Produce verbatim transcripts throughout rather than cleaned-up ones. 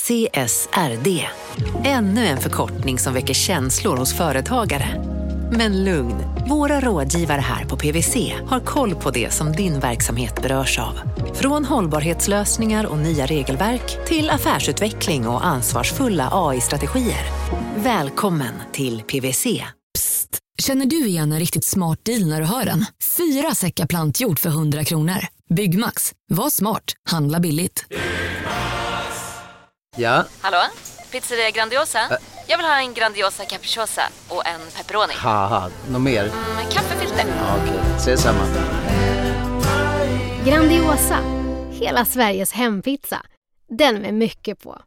C S R D. Ännu en förkortning som väcker känslor hos företagare. Men lugn, våra rådgivare här på P W C har koll på det som din verksamhet berörs av. Från hållbarhetslösningar och nya regelverk till affärsutveckling och ansvarsfulla A I-strategier. Välkommen till P W C. Psst, känner du igen en riktigt smart deal när du hör den? Fyra säckar plantjord för hundra kronor. Byggmax, var smart, handla billigt. Ja? Hallå? Pizzeria Grandiosa? Ä- Jag vill ha en Grandiosa capriciosa och en pepperoni. Haha, något mer? Mm, kaffefilter. Ja, okej, okay. Ses samma. Grandiosa, hela Sveriges hempizza. Den med mycket på.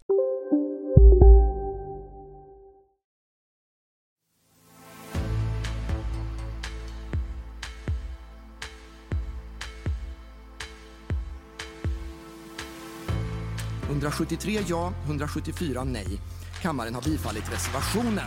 hundrasjuttiotre ja, hundrasjuttiofyra nej. Kammaren har bifallit reservationen.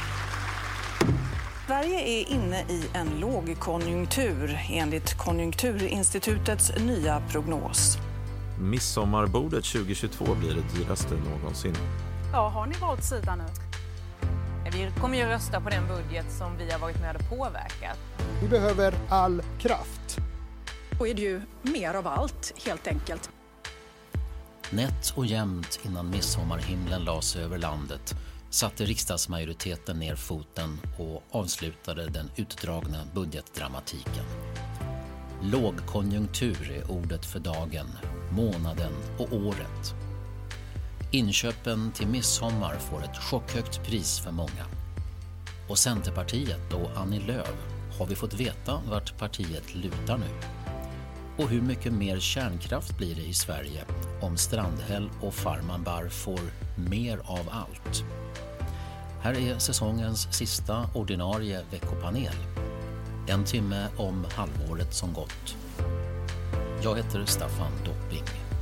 Sverige är inne i en lågkonjunktur enligt Konjunkturinstitutets nya prognos. Midsommarbordet tjugohundratjugotvå blir det dyraste någonsin. Ja, har ni valt sida nu? Vi kommer ju rösta på den budget som vi har varit med och påverkat. Vi behöver all kraft. Då är det ju mer av allt, helt enkelt. Nätt och jämnt innan midsommarhimlen lades över landet satte riksdagsmajoriteten ner foten och avslutade den utdragna budgetdramatiken. Lågkonjunktur är ordet för dagen, månaden och året. Inköpen till midsommar får ett chockhögt pris för många. Och Centerpartiet och Annie Lööf har vi fått veta vart partiet lutar nu. Och hur mycket mer kärnkraft blir det i Sverige om Strandhäll och Farmanbar får mer av allt? Här är säsongens sista ordinarie veckopanel. En timme om halvåret som gått. Jag heter Staffan Dopping.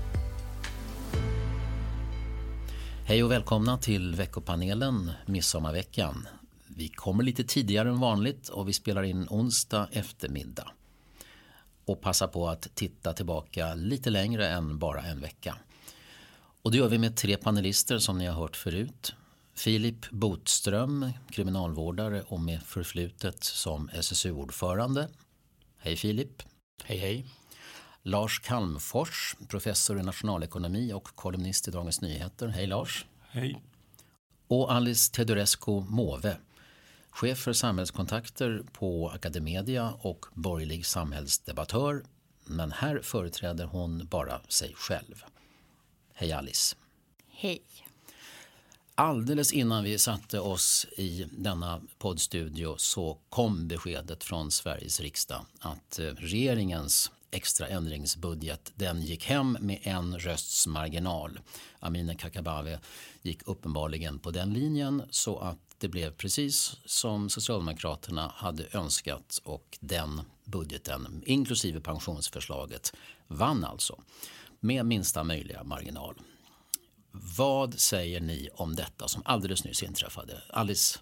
Hej och välkomna till veckopanelen Midsommarveckan. Vi kommer lite tidigare än vanligt och vi spelar in onsdag eftermiddag. Och passa på att titta tillbaka lite längre än bara en vecka. Och det gör vi med tre panelister som ni har hört förut. Filip Botström, kriminalvårdare och med förflutet som S S U-ordförande. Hej Filip. Hej hej. Lars Kalmfors, professor i nationalekonomi och kolumnist i Dagens Nyheter. Hej Lars. Hej. Och Alice Teodorescu Måwe, chef för samhällskontakter på Academedia och borgerlig samhällsdebattör. Men här företräder hon bara sig själv. Hej Alice. Hej. Alldeles innan vi satte oss i denna poddstudio så kom beskedet från Sveriges riksdag att regeringens extra ändringsbudget den gick hem med en rösts marginal. Amineh Kakabaveh gick uppenbarligen på den linjen så att det blev precis som Socialdemokraterna hade önskat och den budgeten, inklusive pensionsförslaget, vann alltså med minsta möjliga marginal. Vad säger ni om detta som alldeles nyss inträffade? Alice?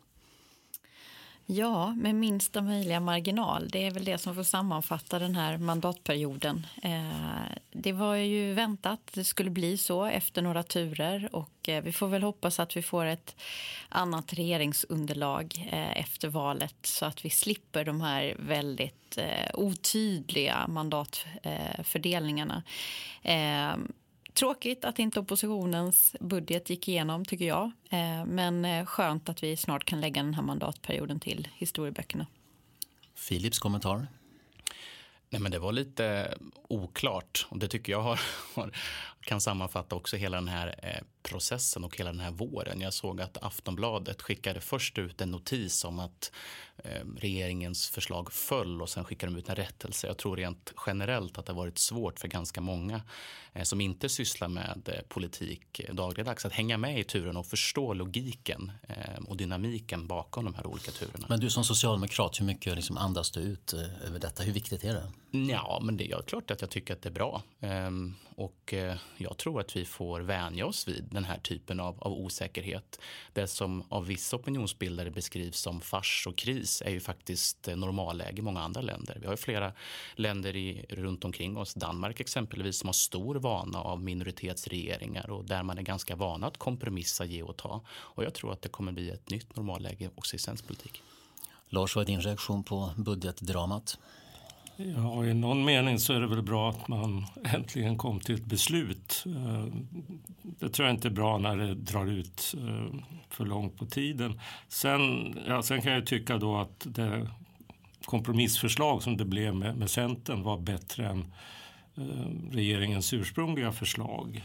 Ja, med minsta möjliga marginal. Det är väl det som får sammanfatta den här mandatperioden. Eh, det var ju väntat att det skulle bli så efter några turer och eh, vi får väl hoppas att vi får ett annat regeringsunderlag eh, efter valet så att vi slipper de här väldigt eh, otydliga mandatfördelningarna. Eh, Tråkigt att inte oppositionens budget gick igenom tycker jag. Men skönt att vi snart kan lägga den här mandatperioden till historieböckerna. Philips kommentar? Nej, men det var lite oklart och det tycker jag har, har, kan sammanfatta också hela den här eh, processen och hela den här våren. Jag såg att Aftonbladet skickade först ut en notis om att eh, regeringens förslag föll och sen skickade de ut en rättelse. Jag tror rent generellt att det har varit svårt för ganska många eh, som inte sysslar med eh, politik eh, dagligdags att hänga med i turen och förstå logiken eh, och dynamiken bakom de här olika turerna. Men du som socialdemokrat, hur mycket liksom andas du ut eh, över detta? Hur viktigt är det? Ja, men det är klart att jag tycker att det är bra. Um, och jag tror att vi får vänja oss vid den här typen av, av osäkerhet. Det som av vissa opinionsbildare beskrivs som fars och kris är ju faktiskt normalläge i många andra länder. Vi har ju flera länder i, runt omkring oss, Danmark exempelvis, som har stor vana av minoritetsregeringar och där man är ganska vana att kompromissa, ge och ta. Och jag tror att det kommer bli ett nytt normalläge också i svensk politik. Lars, vad är din reaktion på budgetdramat? Ja, i någon mening så är det väl bra att man äntligen kom till ett beslut. Det tror jag inte är bra när det drar ut för långt på tiden. Sen, ja, sen kan jag tycka då att det kompromissförslag som det blev med, med Centern var bättre än regeringens ursprungliga förslag.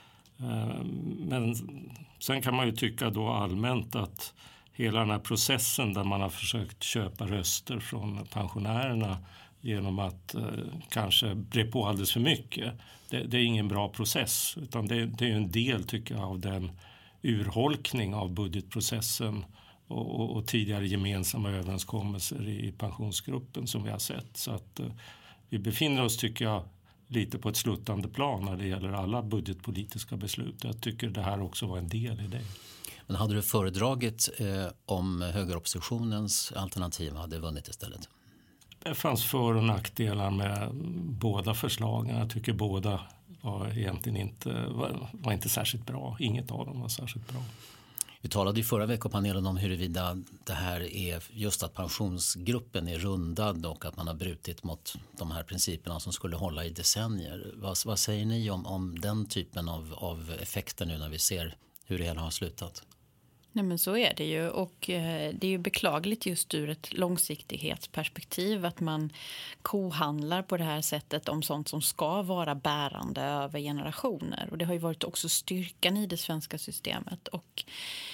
Men sen kan man ju tycka då allmänt att hela den här processen där man har försökt köpa röster från pensionärerna genom att eh, kanske bre på alldeles för mycket. Det, det är ingen bra process, utan det, det är en del, tycker jag, av den urholkning av budgetprocessen och, och, och tidigare gemensamma överenskommelser i, i pensionsgruppen som vi har sett. Så att eh, vi befinner oss, tycker jag, lite på ett sluttande plan när det gäller alla budgetpolitiska beslut. Jag tycker det här också var en del i det. Men hade du föredragit eh, om högeroppositionens alternativ hade vunnit istället? Det fanns för- och nackdelar med båda förslagen. Jag tycker båda var egentligen inte, var, var inte särskilt bra. Inget av dem var särskilt bra. Vi talade i förra veckopanelen om huruvida det här är just att pensionsgruppen är rundad och att man har brutit mot de här principerna som skulle hålla i decennier. Vad, vad säger ni om, om den typen av, av effekter nu när vi ser hur det hela har slutat? Nej, men så är det ju, och eh, det är ju beklagligt just ur ett långsiktighetsperspektiv att man kohandlar på det här sättet om sånt som ska vara bärande över generationer. Och det har ju varit också styrkan i det svenska systemet, och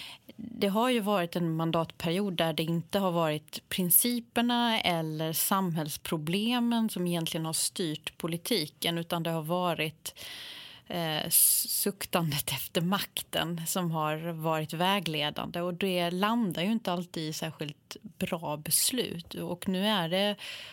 det har ju varit en mandatperiod där det inte har varit principerna eller samhällsproblemen som egentligen har styrt politiken, utan det har varit Eh, suktandet efter makten som har varit vägledande, och det landar ju inte alltid i särskilt bra beslut. Och nu är det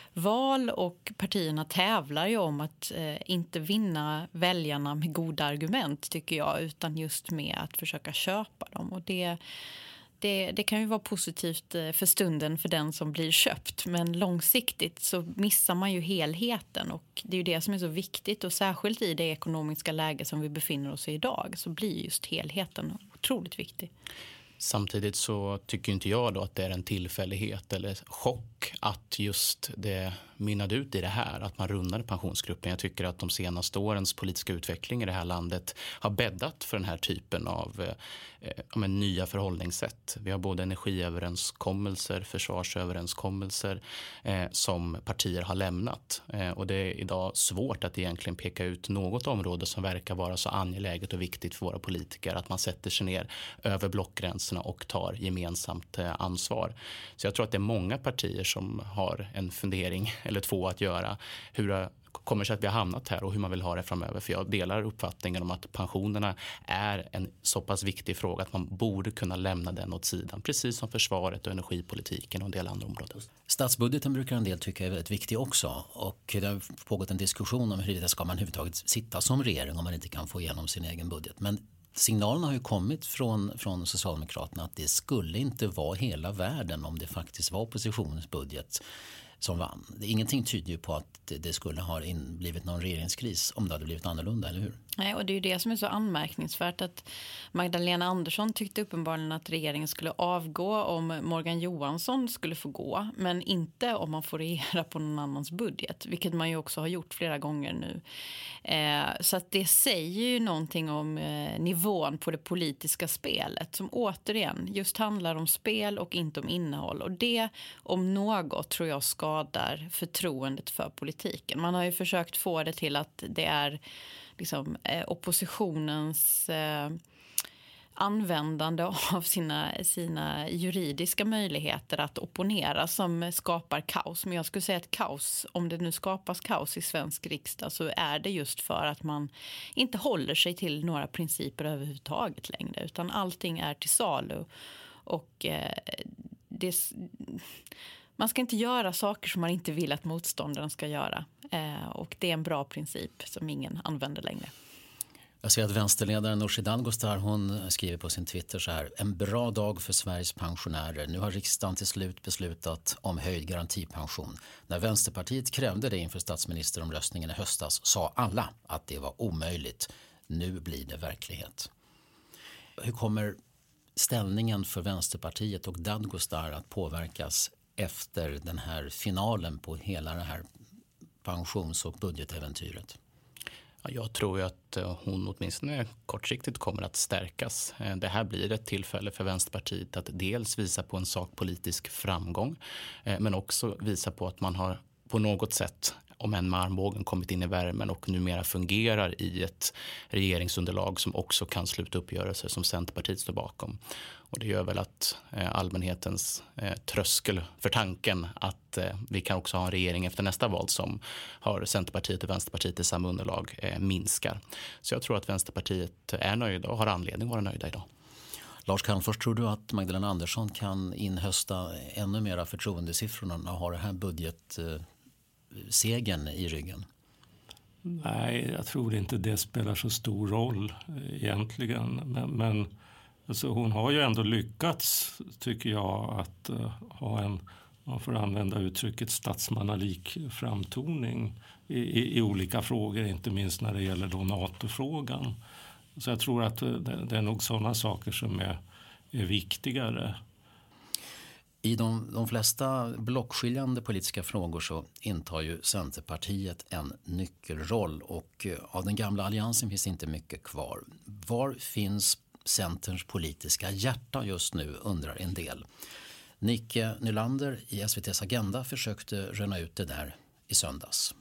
val och partierna tävlar ju om att eh, inte vinna väljarna med goda argument, tycker jag, utan just med att försöka köpa dem. Och det Det, det kan ju vara positivt för stunden för den som blir köpt, men långsiktigt så missar man ju helheten, och det är ju det som är så viktigt, och särskilt i det ekonomiska läge som vi befinner oss i idag så blir just helheten otroligt viktig. Samtidigt så tycker inte jag då att det är en tillfällighet eller chock att just det mynnade ut i det här, att man rundade pensionsgruppen. Jag tycker att de senaste årens politiska utveckling i det här landet har bäddat för den här typen av eh, men, nya förhållningssätt. Vi har både energiöverenskommelser, försvarsöverenskommelser eh, som partier har lämnat. Eh, och det är idag svårt att egentligen peka ut något område som verkar vara så angeläget och viktigt för våra politiker att man sätter sig ner över blockgränserna och tar gemensamt eh, ansvar. Så jag tror att det är många partier som har en fundering eller två att göra hur det kommer sig att vi har hamnat här och hur man vill ha det framöver. För jag delar uppfattningen om att pensionerna är en så pass viktig fråga att man borde kunna lämna den åt sidan, precis som försvaret och energipolitiken och en del andra områden. Statsbudgeten brukar en del tycka är väldigt viktig också, och det har pågått en diskussion om hur det ska man överhuvudtaget sitta som regering om man inte kan få igenom sin egen budget. Men signalen har ju kommit från, från Socialdemokraterna att det skulle inte vara hela världen om det faktiskt var oppositionens budget som vann. Ingenting tyder ju på att det skulle ha in, blivit någon regeringskris om det hade blivit annorlunda, eller hur? Nej, och det är ju det som är så anmärkningsvärt, att Magdalena Andersson tyckte uppenbarligen att regeringen skulle avgå om Morgan Johansson skulle få gå, men inte om man får regera på någon annans budget, vilket man ju också har gjort flera gånger nu. Eh, så att det säger ju någonting om eh, nivån på det politiska spelet, som återigen just handlar om spel och inte om innehåll, och det om något tror jag skadar förtroendet för politiken. Man har ju försökt få det till att det är liksom eh, oppositionens eh, användande av sina, sina juridiska möjligheter att opponera som skapar kaos. Men jag skulle säga att kaos, om det nu skapas kaos i svensk riksdag, så är det just för att man inte håller sig till några principer överhuvudtaget längre, utan allting är till salu, och eh, det, man ska inte göra saker som man inte vill att motståndaren ska göra. Och det är en bra princip som ingen använder längre. Jag ser att vänsterledaren Nooshi Dadgostar, hon skriver på sin Twitter så här: en bra dag för Sveriges pensionärer. Nu har riksdagen till slut beslutat om höjd garantipension. När Vänsterpartiet krävde det inför statsministeromröstningen i höstas sa alla att det var omöjligt. Nu blir det verklighet. Hur kommer ställningen för Vänsterpartiet och Dadgostar att påverkas efter den här finalen på hela det här pensions- och budgetäventyret? Jag tror ju att hon åtminstone kortsiktigt kommer att stärkas. Det här blir ett tillfälle för Vänsterpartiet att dels visa på en sakpolitisk framgång, men också visa på att man har på något sätt, om än med armbågen, kommit in i värmen och numera fungerar i ett regeringsunderlag som också kan sluta uppgörelser som Centerpartiet står bakom. Och det gör väl att eh, allmänhetens eh, tröskel för tanken att eh, vi kan också ha en regering efter nästa val som har Centerpartiet och Vänsterpartiet i samma underlag eh, minskar. Så jag tror att Vänsterpartiet är nöjda och har anledning att vara nöjda idag. Lars Calmfors, tror du att Magdalena Andersson kan inhösta ännu mera förtroendesiffrorna och ha det här budgetsegern i ryggen? Nej, jag tror inte det spelar så stor roll egentligen. Men, men alltså, hon har ju ändå lyckats, tycker jag, att uh, ha en, man får använda uttrycket, statsmannalik framtoning i, i, i olika frågor, inte minst när det gäller då NATO-frågan. Så jag tror att det, det är nog sådana saker som är, är viktigare. I de, de flesta blockskiljande politiska frågor så intar ju Centerpartiet en nyckelroll, och av den gamla alliansen finns inte mycket kvar. Var finns Centerns politiska hjärta just nu, undrar en del. Nicke Nylander i S V T:s Agenda försökte röna ut det där i söndags.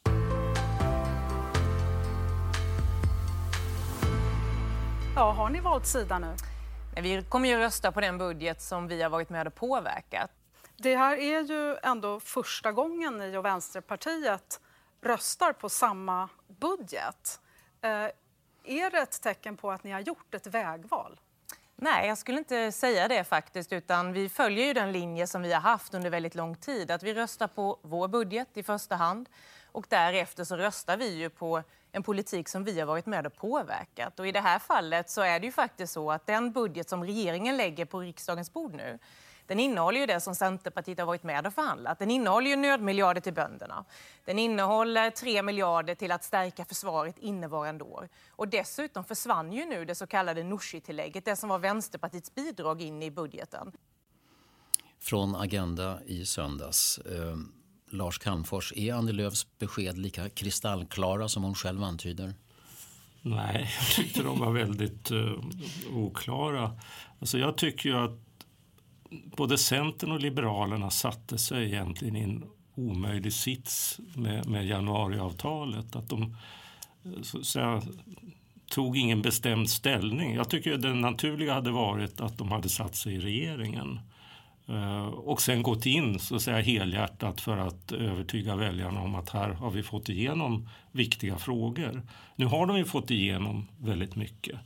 Ja, har ni valt sida nu? Vi kommer ju rösta på den budget som vi har varit med och påverkat. Det här är ju ändå första gången ni och Vänsterpartiet röstar på samma budget. Eh, är det ett tecken på att ni har gjort ett vägval? Nej, jag skulle inte säga det faktiskt, utan vi följer ju den linje som vi har haft under väldigt lång tid. Att vi röstar på vår budget i första hand, och därefter så röstar vi ju på en politik som vi har varit med och påverkat. Och i det här fallet så är det ju faktiskt så att den budget som regeringen lägger på riksdagens bord nu, den innehåller ju det som Centerpartiet har varit med och förhandlat. Den innehåller ju nödmiljarder till bönderna. Den innehåller tre miljarder till att stärka försvaret innevarande år. Och dessutom försvann ju nu det så kallade Nooshi-tillägget, det som var Vänsterpartiets bidrag in i budgeten. Från Agenda i söndags. Eh, Lars Calmfors, är Annie Lööfs besked lika kristallklara som hon själv antyder? Nej, jag tyckte de var väldigt uh, oklara. Alltså jag tycker ju att både Centern och Liberalerna satte sig egentligen i en omöjlig sits med, med januariavtalet. Att de så, så, tog ingen bestämd ställning. Jag tycker att det naturliga hade varit att de hade satt sig i regeringen. Uh, och sen gått in så att säga helhjärtat för att övertyga väljarna om att här har vi fått igenom viktiga frågor. Nu har de ju fått igenom väldigt mycket.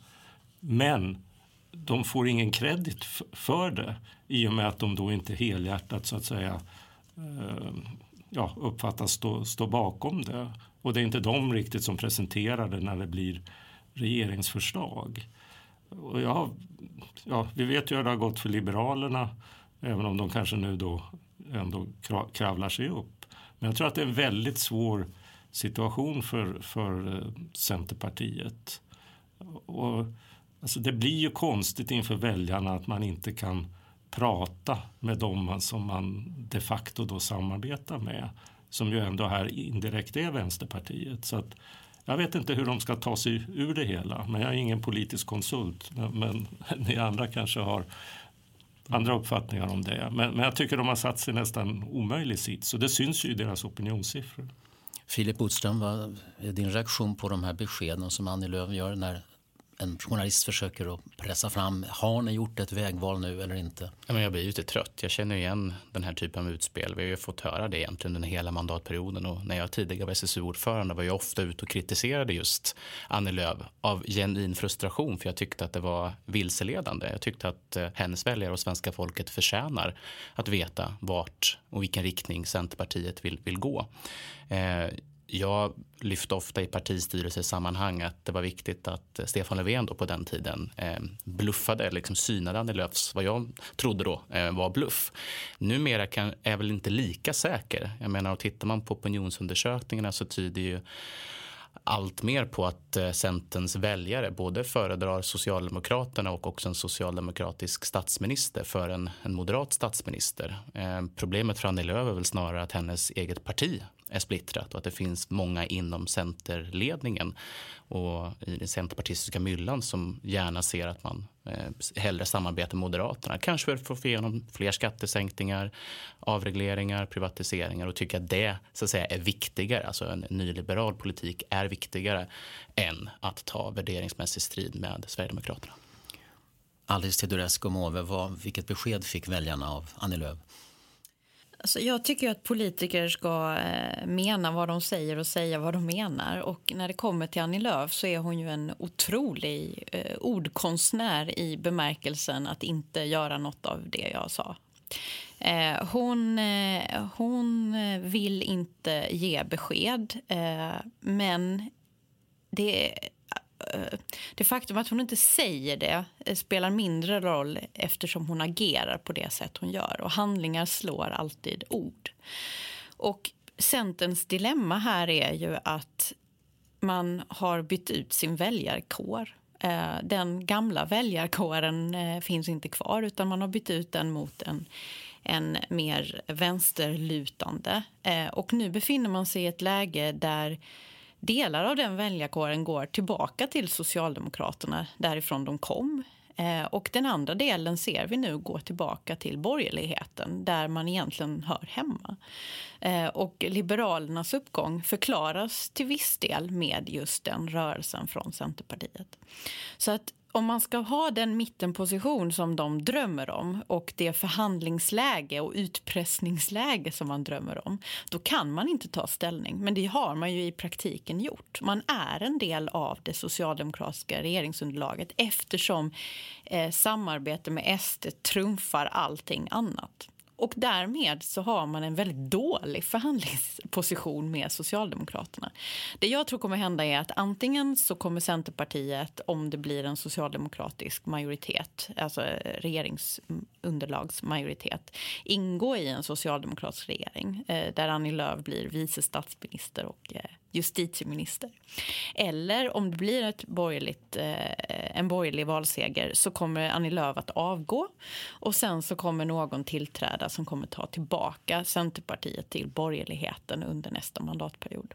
Men de får ingen kredit f- för det i och med att de då inte helhjärtat så att säga uh, ja, uppfattas stå, stå bakom det. Och det är inte de riktigt som presenterar det när det blir regeringsförslag. Och jag, ja, vi vet ju hur det har gått för Liberalerna, även om de kanske nu då ändå kravlar sig upp. Men jag tror att det är en väldigt svår situation för, för Centerpartiet. Och, alltså det blir ju konstigt inför väljarna att man inte kan prata med dem som man de facto då samarbetar med. Som ju ändå här indirekt är Vänsterpartiet. Så att jag vet inte hur de ska ta sig ur det hela. Men jag är ingen politisk konsult. Men, men ni andra kanske har andra uppfattningar om det. Men, men jag tycker de har satt sig nästan omöjlig sits. Så det syns ju i deras opinionssiffror. Filip Botström, vad är din reaktion på de här beskeden som Annie Lööf gör när en journalist försöker att pressa fram, har ni gjort ett vägval nu eller inte? Ja, men jag blir ju lite trött. Jag känner igen den här typen av utspel. Vi har ju fått höra det egentligen den hela mandatperioden, och när jag tidigare var S S U-ordförande var jag ofta ute och kritiserade just Annie Lööf av genuin frustration, för jag tyckte att det var vilseledande. Jag tyckte att eh, hennes väljare och svenska folket förtjänar att veta vart och vilken riktning Centerpartiet vill, vill gå. Eh, Jag lyfte ofta i partistyrelsesammanhang att det var viktigt att Stefan Löfven då på den tiden eh, bluffade, liksom synade Annie Lööfs, vad jag trodde då eh, var bluff. Numera kan, är väl inte lika säker. Jag menar, och tittar man på opinionsundersökningarna så tyder ju allt mer på att eh, Centerns väljare både föredrar Socialdemokraterna och också en socialdemokratisk statsminister för en, en moderat statsminister. Eh, problemet för Annie Lööf är väl snarare att hennes eget parti är splittrat och att det finns många inom centerledningen och i den centerpartistiska myllan som gärna ser att man eh, hellre samarbetar med Moderaterna. Kanske för att få igenom fler skattesänkningar, avregleringar, privatiseringar och tycker att det så att säga är viktigare. Alltså en nyliberal politik är viktigare än att ta värderingsmässig strid med Sverigedemokraterna. Alice Teodorescu Måwe, vad, vilket besked fick väljarna av Annie Lööf? Alltså jag tycker att politiker ska eh, mena vad de säger och säga vad de menar. Och när det kommer till Annie Lööf så är hon ju en otrolig eh, ordkonstnär i bemärkelsen att inte göra något av det jag sa. Eh, hon, eh, hon vill inte ge besked, eh, men det är... Det faktum att hon inte säger det spelar mindre roll eftersom hon agerar på det sätt hon gör. Och handlingar slår alltid ord. Och Centerns dilemma här är ju att man har bytt ut sin väljarkår. Den gamla väljarkåren finns inte kvar utan man har bytt ut den mot en, en mer vänsterlutande. Och nu befinner man sig i ett läge där delar av den väljarkåren går tillbaka till Socialdemokraterna därifrån de kom. Eh, och den andra delen ser vi nu gå tillbaka till borgerligheten där man egentligen hör hemma. Eh, och Liberalernas uppgång förklaras till viss del med just den rörelsen från Centerpartiet. Så att om man ska ha den mittenposition som de drömmer om och det förhandlingsläge och utpressningsläge som man drömmer om, då kan man inte ta ställning. Men det har man ju i praktiken gjort. Man är en del av det socialdemokratiska regeringsunderlaget eftersom eh, samarbete med S D trumfar allting annat. Och därmed så har man en väldigt dålig förhandlingsposition med Socialdemokraterna. Det jag tror kommer hända är att antingen så kommer Centerpartiet, om det blir en socialdemokratisk majoritet, alltså regeringsunderlagsmajoritet, ingå i en socialdemokratisk regering där Annie Lööf blir vice statsminister och justitieminister. Eller om det blir ett borgerligt, en borgerlig valseger så kommer Annie Lööf att avgå och sen så kommer någon tillträda som kommer ta tillbaka Centerpartiet till borgerligheten under nästa mandatperiod.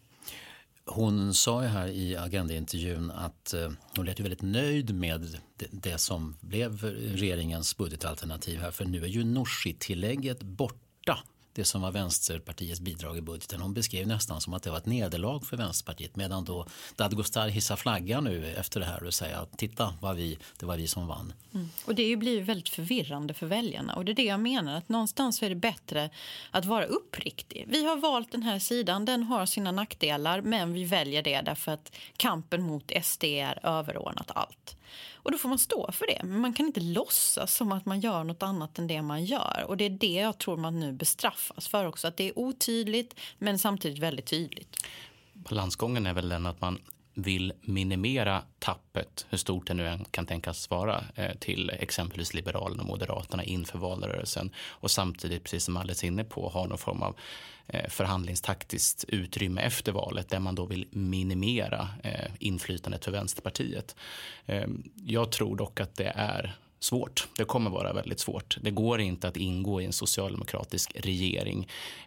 Hon sa ju här i Agenda-intervjun att eh, hon lät ju väldigt nöjd med det, det som blev regeringens budgetalternativ här. För nu är ju Nooshi-tillägget borta. Det som var Vänsterpartiets bidrag i budgeten. Hon beskrev nästan som att det var ett nederlag för Vänsterpartiet. Medan då Dadgostar hissar flagga nu efter det här och säger att titta, vad vi, det var vi som vann. Mm. Och det blir ju väldigt förvirrande för väljarna. Och det är det jag menar, att någonstans är det bättre att vara uppriktig. Vi har valt den här sidan, den har sina nackdelar, men vi väljer det därför att kampen mot S D är överordnat allt. Och då får man stå för det. Men man kan inte låtsas som att man gör något annat än det man gör. Och det är det jag tror man nu bestraffas för också. Att det är otydligt men samtidigt väldigt tydligt. Balansgången är väl den att man vill minimera tappet, hur stort det nu än kan tänkas vara, till exempelvis Liberalerna och Moderaterna inför valrörelsen. Och samtidigt, precis som Alice är inne på, ha någon form av förhandlingstaktiskt utrymme efter valet där man då vill minimera inflytandet för Vänsterpartiet. Jag tror dock att det är svårt. Det kommer vara väldigt svårt. Det går inte att ingå i en socialdemokratisk regering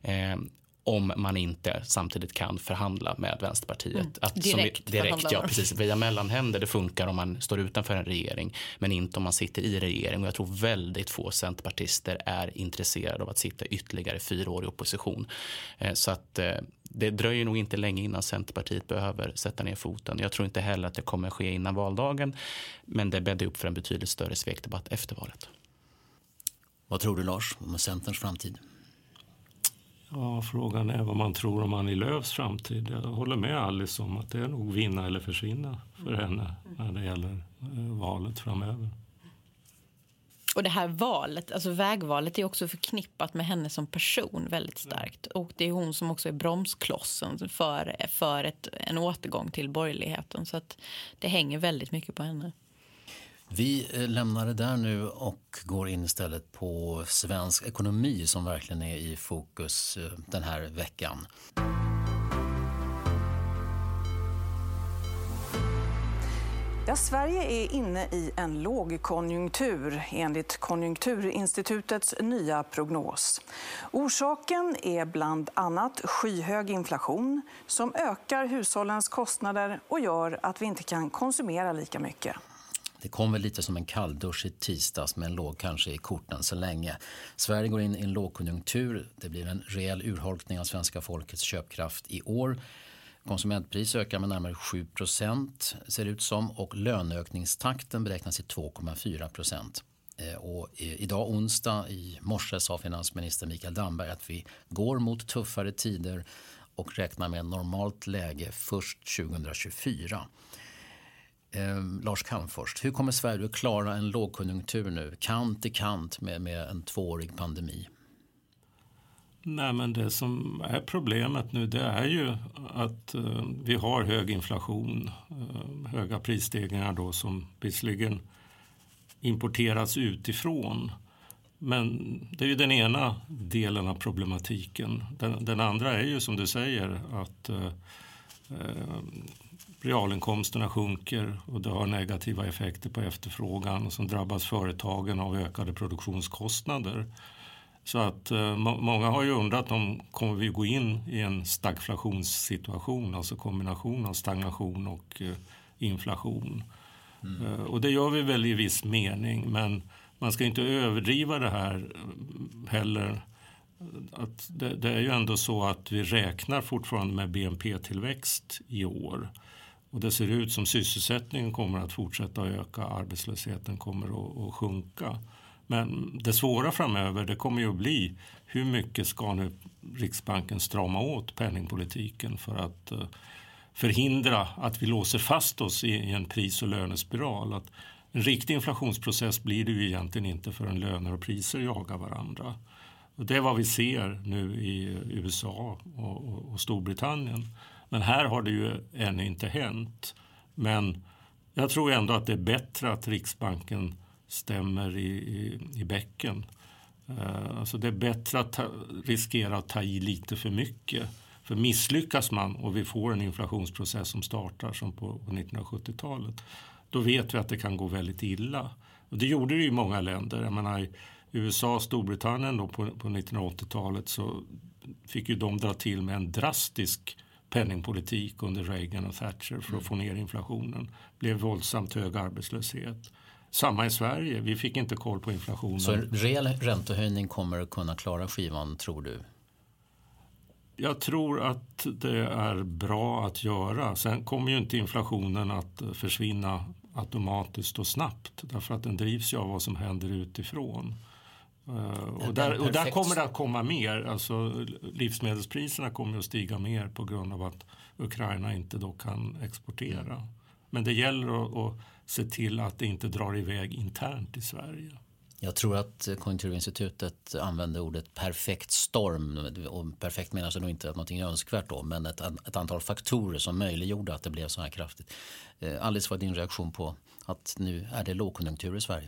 om man inte samtidigt kan förhandla med Vänsterpartiet. Mm, att direkt som, direkt, ja, precis. Via mellanhänder, det funkar om man står utanför en regering, men inte om man sitter i regering. Och jag tror väldigt få centerpartister är intresserade av att sitta ytterligare fyra år i opposition. Eh, så att eh, det dröjer nog inte länge innan Centerpartiet behöver sätta ner foten. Jag tror inte heller att det kommer ske innan valdagen, men det bäddar upp för en betydligt större svekdebatt efter valet. Vad tror du, Lars, om Centerns framtid? Ja, frågan är vad man tror om Annie Lööfs framtid. Jag håller med Alice om att det är nog vinna eller försvinna för henne när det gäller valet framöver. Och det här valet, alltså vägvalet är också förknippat med henne som person väldigt starkt. Och det är hon som också är bromsklossen för, för ett, en återgång till borgerligheten. Så att det hänger väldigt mycket på henne. Vi lämnar det där nu och går in istället på svensk ekonomi som verkligen är i fokus den här veckan. Ja, Sverige är inne i en lågkonjunktur enligt Konjunkturinstitutets nya prognos. Orsaken är bland annat skyhög inflation som ökar hushållens kostnader och gör att vi inte kan konsumera lika mycket. Det kom väl lite som en kalldusch i tisdags men låg kanske i korten så länge. Sverige går in i en lågkonjunktur. Det blir en rejäl urholkning av svenska folkets köpkraft i år. Konsumentpris ökar med närmare sju procent ser det ut som och löneökningstakten beräknas till två komma fyra procent. Och idag onsdag i morse sa finansminister Mikael Damberg att vi går mot tuffare tider och räknar med normalt läge först tjugohundratjugofyra. Eh, Lars Calmfors, hur kommer Sverige att klara en lågkonjunktur nu, kant i kant med, med en tvåårig pandemi? Nej, men det som är problemet nu det är ju att eh, vi har hög inflation, eh, höga prisstegringar då som visserligen importeras utifrån. Men det är ju den ena delen av problematiken. Den, den andra är ju som du säger att eh, eh, realinkomsterna sjunker och det har negativa effekter på efterfrågan som drabbas företagen av ökade produktionskostnader. Så att eh, många har ju undrat om kommer vi gå in i en stagflationssituation, alltså kombination av stagnation och eh, inflation. Mm. Eh, och det gör vi väl i viss mening, men man ska inte överdriva det här heller. Att det, det är ju ändå så att vi räknar fortfarande med B N P-tillväxt i år. Och det ser ut som sysselsättningen kommer att fortsätta öka, arbetslösheten kommer att, att sjunka. Men det svåra framöver det kommer ju att bli hur mycket ska nu Riksbanken strama åt penningpolitiken för att uh, förhindra att vi låser fast oss i, i en pris- och lönespiral. Att en riktig inflationsprocess blir det ju egentligen inte förrän löner och priser jagar varandra. Och det är vad vi ser nu i U S A och, och, och Storbritannien. Men här har det ju ännu inte hänt. Men jag tror ändå att det är bättre att Riksbanken stämmer i, i, i bäcken. Uh, alltså det är bättre att ta, riskera att ta i lite för mycket. För misslyckas man och vi får en inflationsprocess som startar som på, på nittonhundrasjuttiotalet, då vet vi att det kan gå väldigt illa. Och det gjorde det i många länder. Jag menar, i U S A och Storbritannien då på, på nittonhundraåttiotalet så fick ju de dra till med en drastisk penningpolitik under Reagan och Thatcher för att få ner inflationen. Blev våldsamt hög arbetslöshet. Samma i Sverige, vi fick inte koll på inflationen. Så en rejäl räntehöjning kommer att kunna klara skivan, tror du? Jag tror att det är bra att göra. Sen kommer ju inte inflationen att försvinna automatiskt och snabbt. Därför att den drivs ju av vad som händer utifrån. Och där, och där kommer det att komma mer. Alltså, livsmedelspriserna kommer att stiga mer på grund av att Ukraina inte då kan exportera. Men det gäller att, att se till att det inte drar iväg internt i Sverige. Jag tror att Konjunkturinstitutet använde ordet perfekt storm. Och perfekt menar sig nog inte att någonting är önskvärt då, men ett, ett antal faktorer som möjliggjorde att det blev så här kraftigt. Alice, vad är din reaktion på att nu är det lågkonjunktur i Sverige?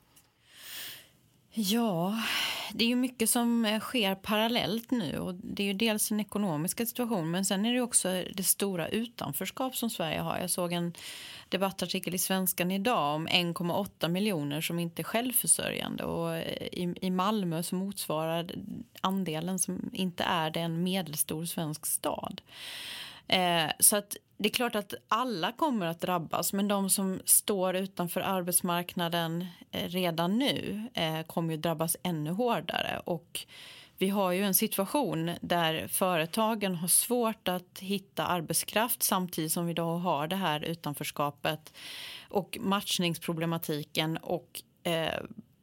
Ja, det är ju mycket som sker parallellt nu och det är ju dels den ekonomiska situationen men sen är det också det stora utanförskap som Sverige har. Jag såg en debattartikel i Svenskan idag om en komma åtta miljoner som inte är självförsörjande och i, i Malmö så motsvarar andelen som inte är det en medelstor svensk stad. Eh, så att det är klart att alla kommer att drabbas, men de som står utanför arbetsmarknaden eh, redan nu eh, kommer ju drabbas ännu hårdare. Och vi har ju en situation där företagen har svårt att hitta arbetskraft samtidigt som vi då har det här utanförskapet och matchningsproblematiken och eh,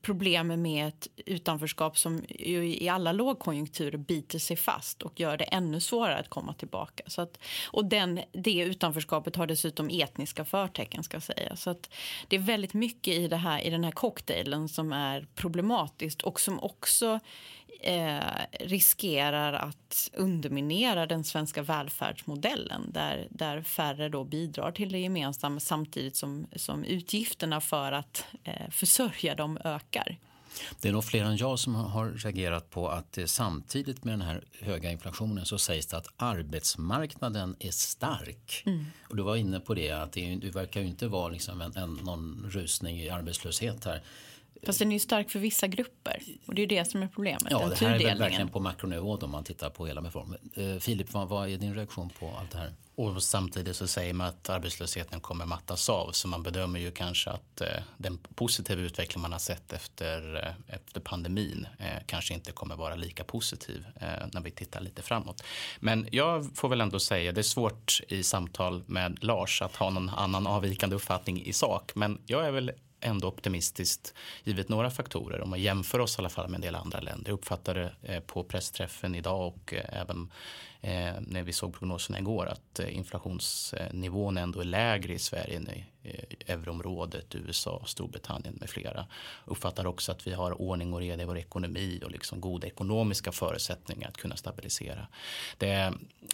problem med ett utanförskap som i alla lågkonjunkturer biter sig fast och gör det ännu svårare att komma tillbaka. Så att, och den, det utanförskapet har dessutom etniska förtecken, ska jag säga. Så att det är väldigt mycket i, det här, i den här cocktailen som är problematiskt och som också eh, riskerar att underminera den svenska välfärdsmodellen där, där färre då bidrar till det gemensamma samtidigt som, som utgifterna för att eh, försörja dem ökar. Det är nog fler än jag som har reagerat på att samtidigt med den här höga inflationen så sägs det att arbetsmarknaden är stark. Mm. Och du var inne på det, att det, det verkar ju inte vara liksom en, en, någon rusning i arbetslöshet här. Fast den är ju stark för vissa grupper och det är det som är problemet. Ja, den det här är väl verkligen på makronivå om man tittar på hela reformen. Eh, Filip, vad, vad är din reaktion på allt det här? Och samtidigt så säger man att arbetslösheten kommer mattas av, så man bedömer ju kanske att eh, den positiva utveckling man har sett efter, eh, efter pandemin eh, kanske inte kommer vara lika positiv eh, när vi tittar lite framåt. Men jag får väl ändå säga, det är svårt i samtal med Lars att ha någon annan avvikande uppfattning i sak, men jag är väl ändå optimistiskt givet några faktorer om man jämför oss i alla fall med en del andra länder. Jag uppfattade eh, på pressträffen idag och eh, även eh, när vi såg prognoserna igår att eh, inflationsnivån ändå är lägre i Sverige än i eh, euroområdet, U S A, Storbritannien med flera. Uppfattar också att vi har ordning och reda i vår ekonomi och liksom goda ekonomiska förutsättningar att kunna stabilisera. Det,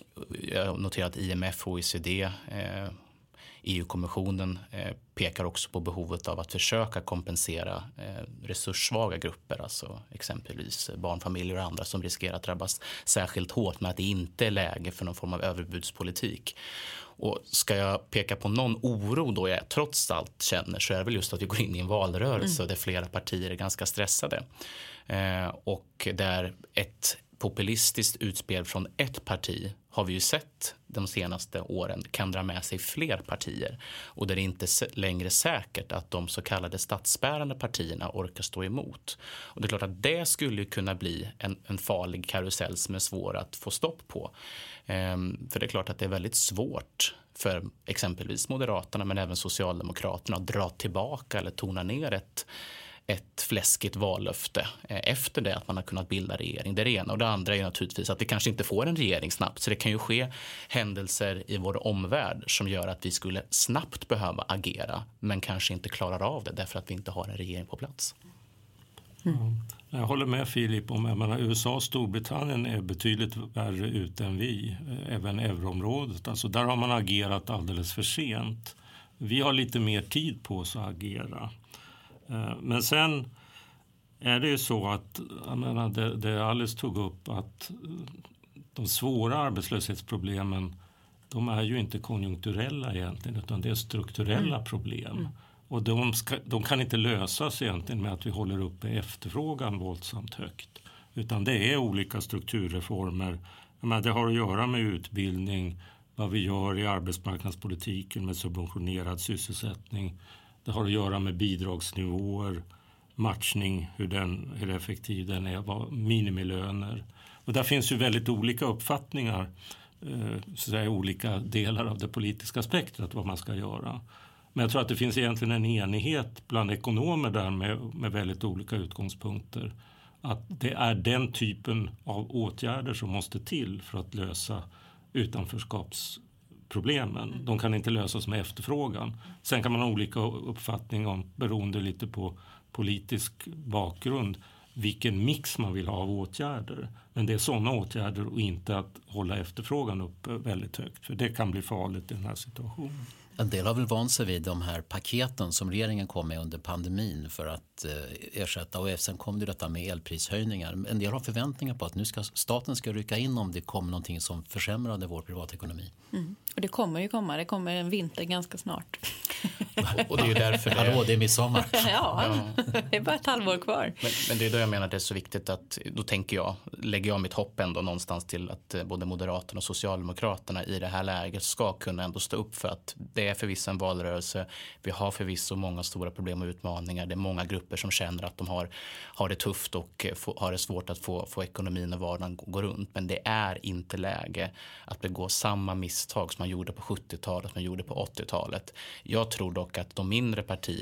jag noterar att I M F och O E C D eh, E U-kommissionen eh, pekar också på behovet av att försöka kompensera eh, resurssvaga grupper, alltså exempelvis barnfamiljer och andra som riskerar att drabbas särskilt hårt, med att det inte är läge för någon form av överbudspolitik. Och ska jag peka på någon oro då jag trots allt känner, så är det väl just att vi går in i en valrörelse mm. där flera partier är ganska stressade. Eh, och där ett populistiskt utspel från ett parti har vi ju sett de senaste åren kan dra med sig fler partier, och där det inte är längre säkert att de så kallade statsbärande partierna orkar stå emot. Och det är klart att det skulle kunna bli en, en farlig karusell som är svår att få stopp på. Ehm, för det är klart att det är väldigt svårt för exempelvis Moderaterna men även Socialdemokraterna att dra tillbaka eller tona ner ett ett fläskigt vallöfte efter det att man har kunnat bilda regering. Det är det ena. Och det andra är naturligtvis att vi kanske inte får en regering snabbt. Så det kan ju ske händelser i vår omvärld som gör att vi skulle snabbt behöva agera, men kanske inte klarar av det därför att vi inte har en regering på plats. Mm. Jag håller med Filip om att U S A och Storbritannien är betydligt värre ute än vi, även euroområdet. Alltså där har man agerat alldeles för sent. Vi har lite mer tid på oss att agera. Men sen är det ju så att, jag menar, det, det Alice tog upp, att de svåra arbetslöshetsproblemen, de är ju inte konjunkturella egentligen, utan det är strukturella mm. problem. Mm. Och de, ska, de kan inte lösas egentligen med att vi håller uppe efterfrågan våldsamt högt. Utan det är olika strukturreformer. Jag menar, det har att göra med utbildning, vad vi gör i arbetsmarknadspolitiken med subventionerad sysselsättning. Det har att göra med bidragsnivåer, matchning, hur, den, hur effektiv den är, minimilöner. Och där finns ju väldigt olika uppfattningar, eh, så att säga, olika delar av det politiska spektrat vad man ska göra. Men jag tror att det finns egentligen en enighet bland ekonomer där med, med väldigt olika utgångspunkter. Att det är den typen av åtgärder som måste till för att lösa utanförskaps problemen. De kan inte lösas med efterfrågan. Sen kan man ha olika uppfattning om, beroende lite på politisk bakgrund, vilken mix man vill ha av åtgärder. Men det är sådana åtgärder och inte att hålla efterfrågan upp väldigt högt. För det kan bli farligt i den här situationen. En del har väl vant sig vid de här paketen som regeringen kom med under pandemin för att eh, ersätta, och sen kom det detta med elprishöjningar. En del har förväntningar på att nu ska staten ska rycka in om det kommer någonting som försämrade vår privatekonomi. Mm. Och det kommer ju komma, det kommer en vinter ganska snart. Och det är ju därför det... Hallå, det är midsommar. ja, ja, det är bara ett halvår kvar. Men, men det är då jag menar att det är så viktigt att, då tänker jag, lägger jag mitt hopp ändå någonstans till att både Moderaterna och Socialdemokraterna i det här läget ska kunna ändå stå upp för att det är förvisso en valrörelse. Vi har förvisso många stora problem och utmaningar. Det är många grupper som känner att de har, har det tufft och få, har det svårt att få, få ekonomin och vardagen gå runt. Men det är inte läge att begå samma misstag som man gjorde på sjuttiotalet, som man gjorde på åttiotalet. Jag tror dock att de mindre partierna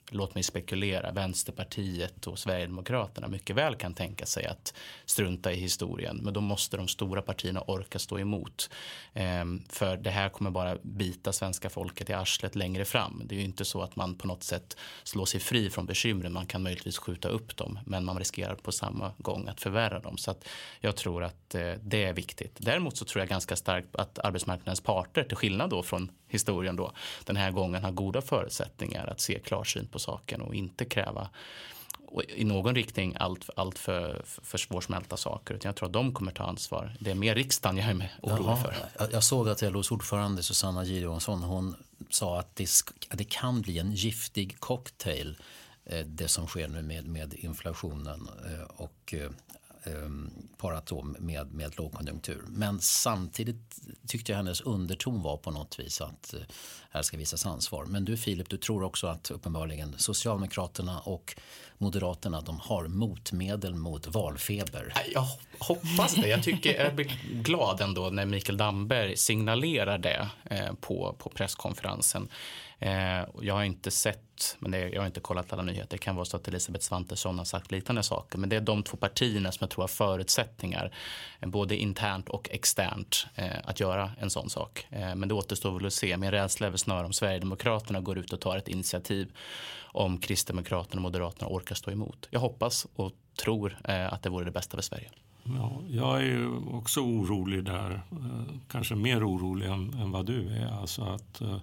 låt mig spekulera, Vänsterpartiet och Sverigedemokraterna mycket väl kan tänka sig att strunta i historien. Men då måste de stora partierna orka stå emot. Ehm, för det här kommer bara bita svenska folket i arslet längre fram. Det är ju inte så att man på något sätt slår sig fri från bekymren. Man kan möjligtvis skjuta upp dem, men man riskerar på samma gång att förvärra dem. Så att jag tror att eh, det är viktigt. Däremot så tror jag ganska starkt att arbetsmarknadens parter, till skillnad då från historien då, den här gången har goda förutsättningar att se klarsynt på saken och inte kräva i någon riktning allt, allt för, för svårsmälta saker. Utan jag tror att de kommer ta ansvar. Det är mer riksdagen jag är med orolig för. Jag, jag såg att L O:s ordförande Susanna Gideonsson, hon sa att det, att det kan bli en giftig cocktail, eh, det som sker nu med, med inflationen eh, och eh, parat då med, med lågkonjunktur. Men samtidigt tyckte jag hennes underton var på något vis att eh, här ska visas ansvar. Men du Filip, du tror också att uppenbarligen Socialdemokraterna och Moderaterna, de har motmedel mot valfeber. Jag hoppas det. Jag tycker jag blir glad ändå när Mikael Damberg signalerar det eh, på, på presskonferensen. Eh, jag har inte sett, men det, jag har inte kollat alla nyheter. Det kan vara så att Elisabeth Svantesson har sagt liknande saker. Men det är de två partierna som jag tror har förutsättningar, eh, både internt och externt, eh, att göra en sån sak. Eh, men det återstår väl att se. Min rädsla är väl snarare om Sverigedemokraterna går ut och tar ett initiativ, om Kristdemokraterna och Moderaterna orkar stå emot. Jag hoppas och tror eh, att det vore det bästa för Sverige. Ja, jag är ju också orolig där. Eh, kanske mer orolig än, än vad du är. Alltså att eh,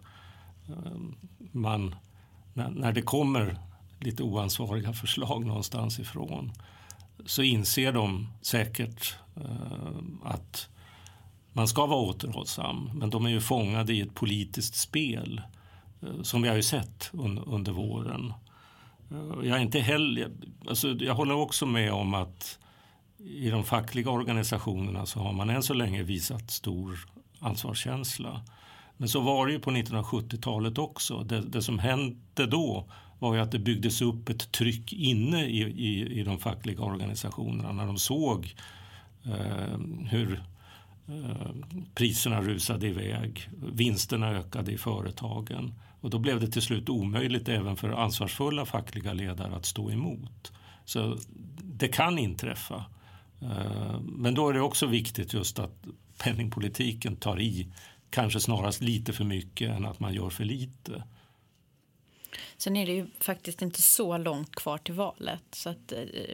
man, när, när det kommer lite oansvariga förslag någonstans ifrån, så inser de säkert eh, att man ska vara återhållsam. Men de är ju fångade i ett politiskt spel eh, som vi har ju sett un, under våren. Eh, jag är inte heller, alltså jag håller också med om att i de fackliga organisationerna så har man än så länge visat stor ansvarskänsla. Men så var det ju på nittonhundrasjuttiotalet också. Det, det som hände då var ju att det byggdes upp ett tryck inne i, i, i de fackliga organisationerna när de såg eh, hur eh, priserna rusade iväg, vinsterna ökade i företagen. Och då blev det till slut omöjligt även för ansvarsfulla fackliga ledare att stå emot. Så det kan inträffa. Eh, men då är det också viktigt just att penningpolitiken tar i kanske snarast lite för mycket än att man gör för lite. Sen är det ju faktiskt inte så långt kvar till valet. Så att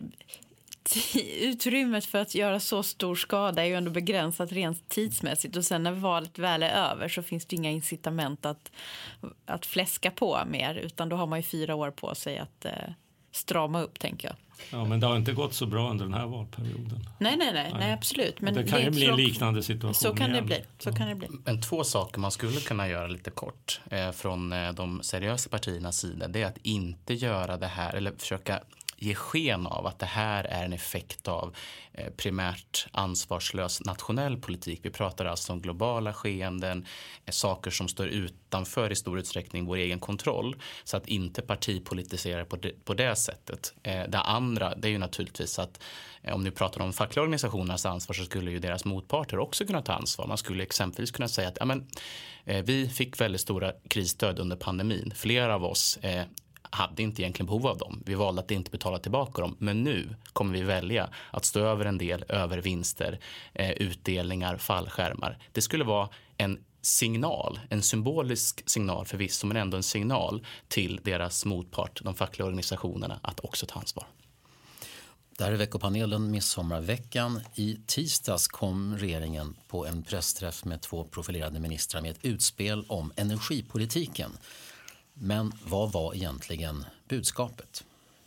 eh, utrymmet för att göra så stor skada är ju ändå begränsat rent tidsmässigt. Och sen när valet väl är över så finns det inga incitament att, att fläska på mer. Utan då har man ju fyra år på sig att eh, strama upp, tänker jag. Ja, men det har inte gått så bra under den här valperioden. Nej, nej, nej, nej absolut. Men det kan ju bli en liknande situation. Så kan igen. det bli. Så kan det bli. Men två saker man skulle kunna göra lite kort eh, från eh, de seriösa partiernas sida, det är att inte göra det här eller försöka ge sken av att det här är en effekt av eh, primärt ansvarslös nationell politik. Vi pratar alltså om globala skeenden, eh, saker som står utanför i stor utsträckning vår egen kontroll, så att inte partipolitisera på det, på det sättet. Eh, det andra, det är ju naturligtvis att eh, om ni pratar om fackliga organisationernas ansvar, så skulle ju deras motparter också kunna ta ansvar. Man skulle exempelvis kunna säga att ja, men, eh, vi fick väldigt stora krisstöd under pandemin. Flera av oss eh, hade inte egentligen behov av dem. Vi valde att inte betala tillbaka dem. Men nu kommer vi välja att stå över en del över vinster, eh, utdelningar, fallskärmar. Det skulle vara en signal, en symbolisk signal förvisso, men ändå en signal till deras motpart, de fackliga organisationerna, att också ta ansvar. Det här är veckopanelen Midsommarveckan. I tisdags kom regeringen på en pressträff med två profilerade ministrar med ett utspel om energipolitiken. Men vad var egentligen budskapet?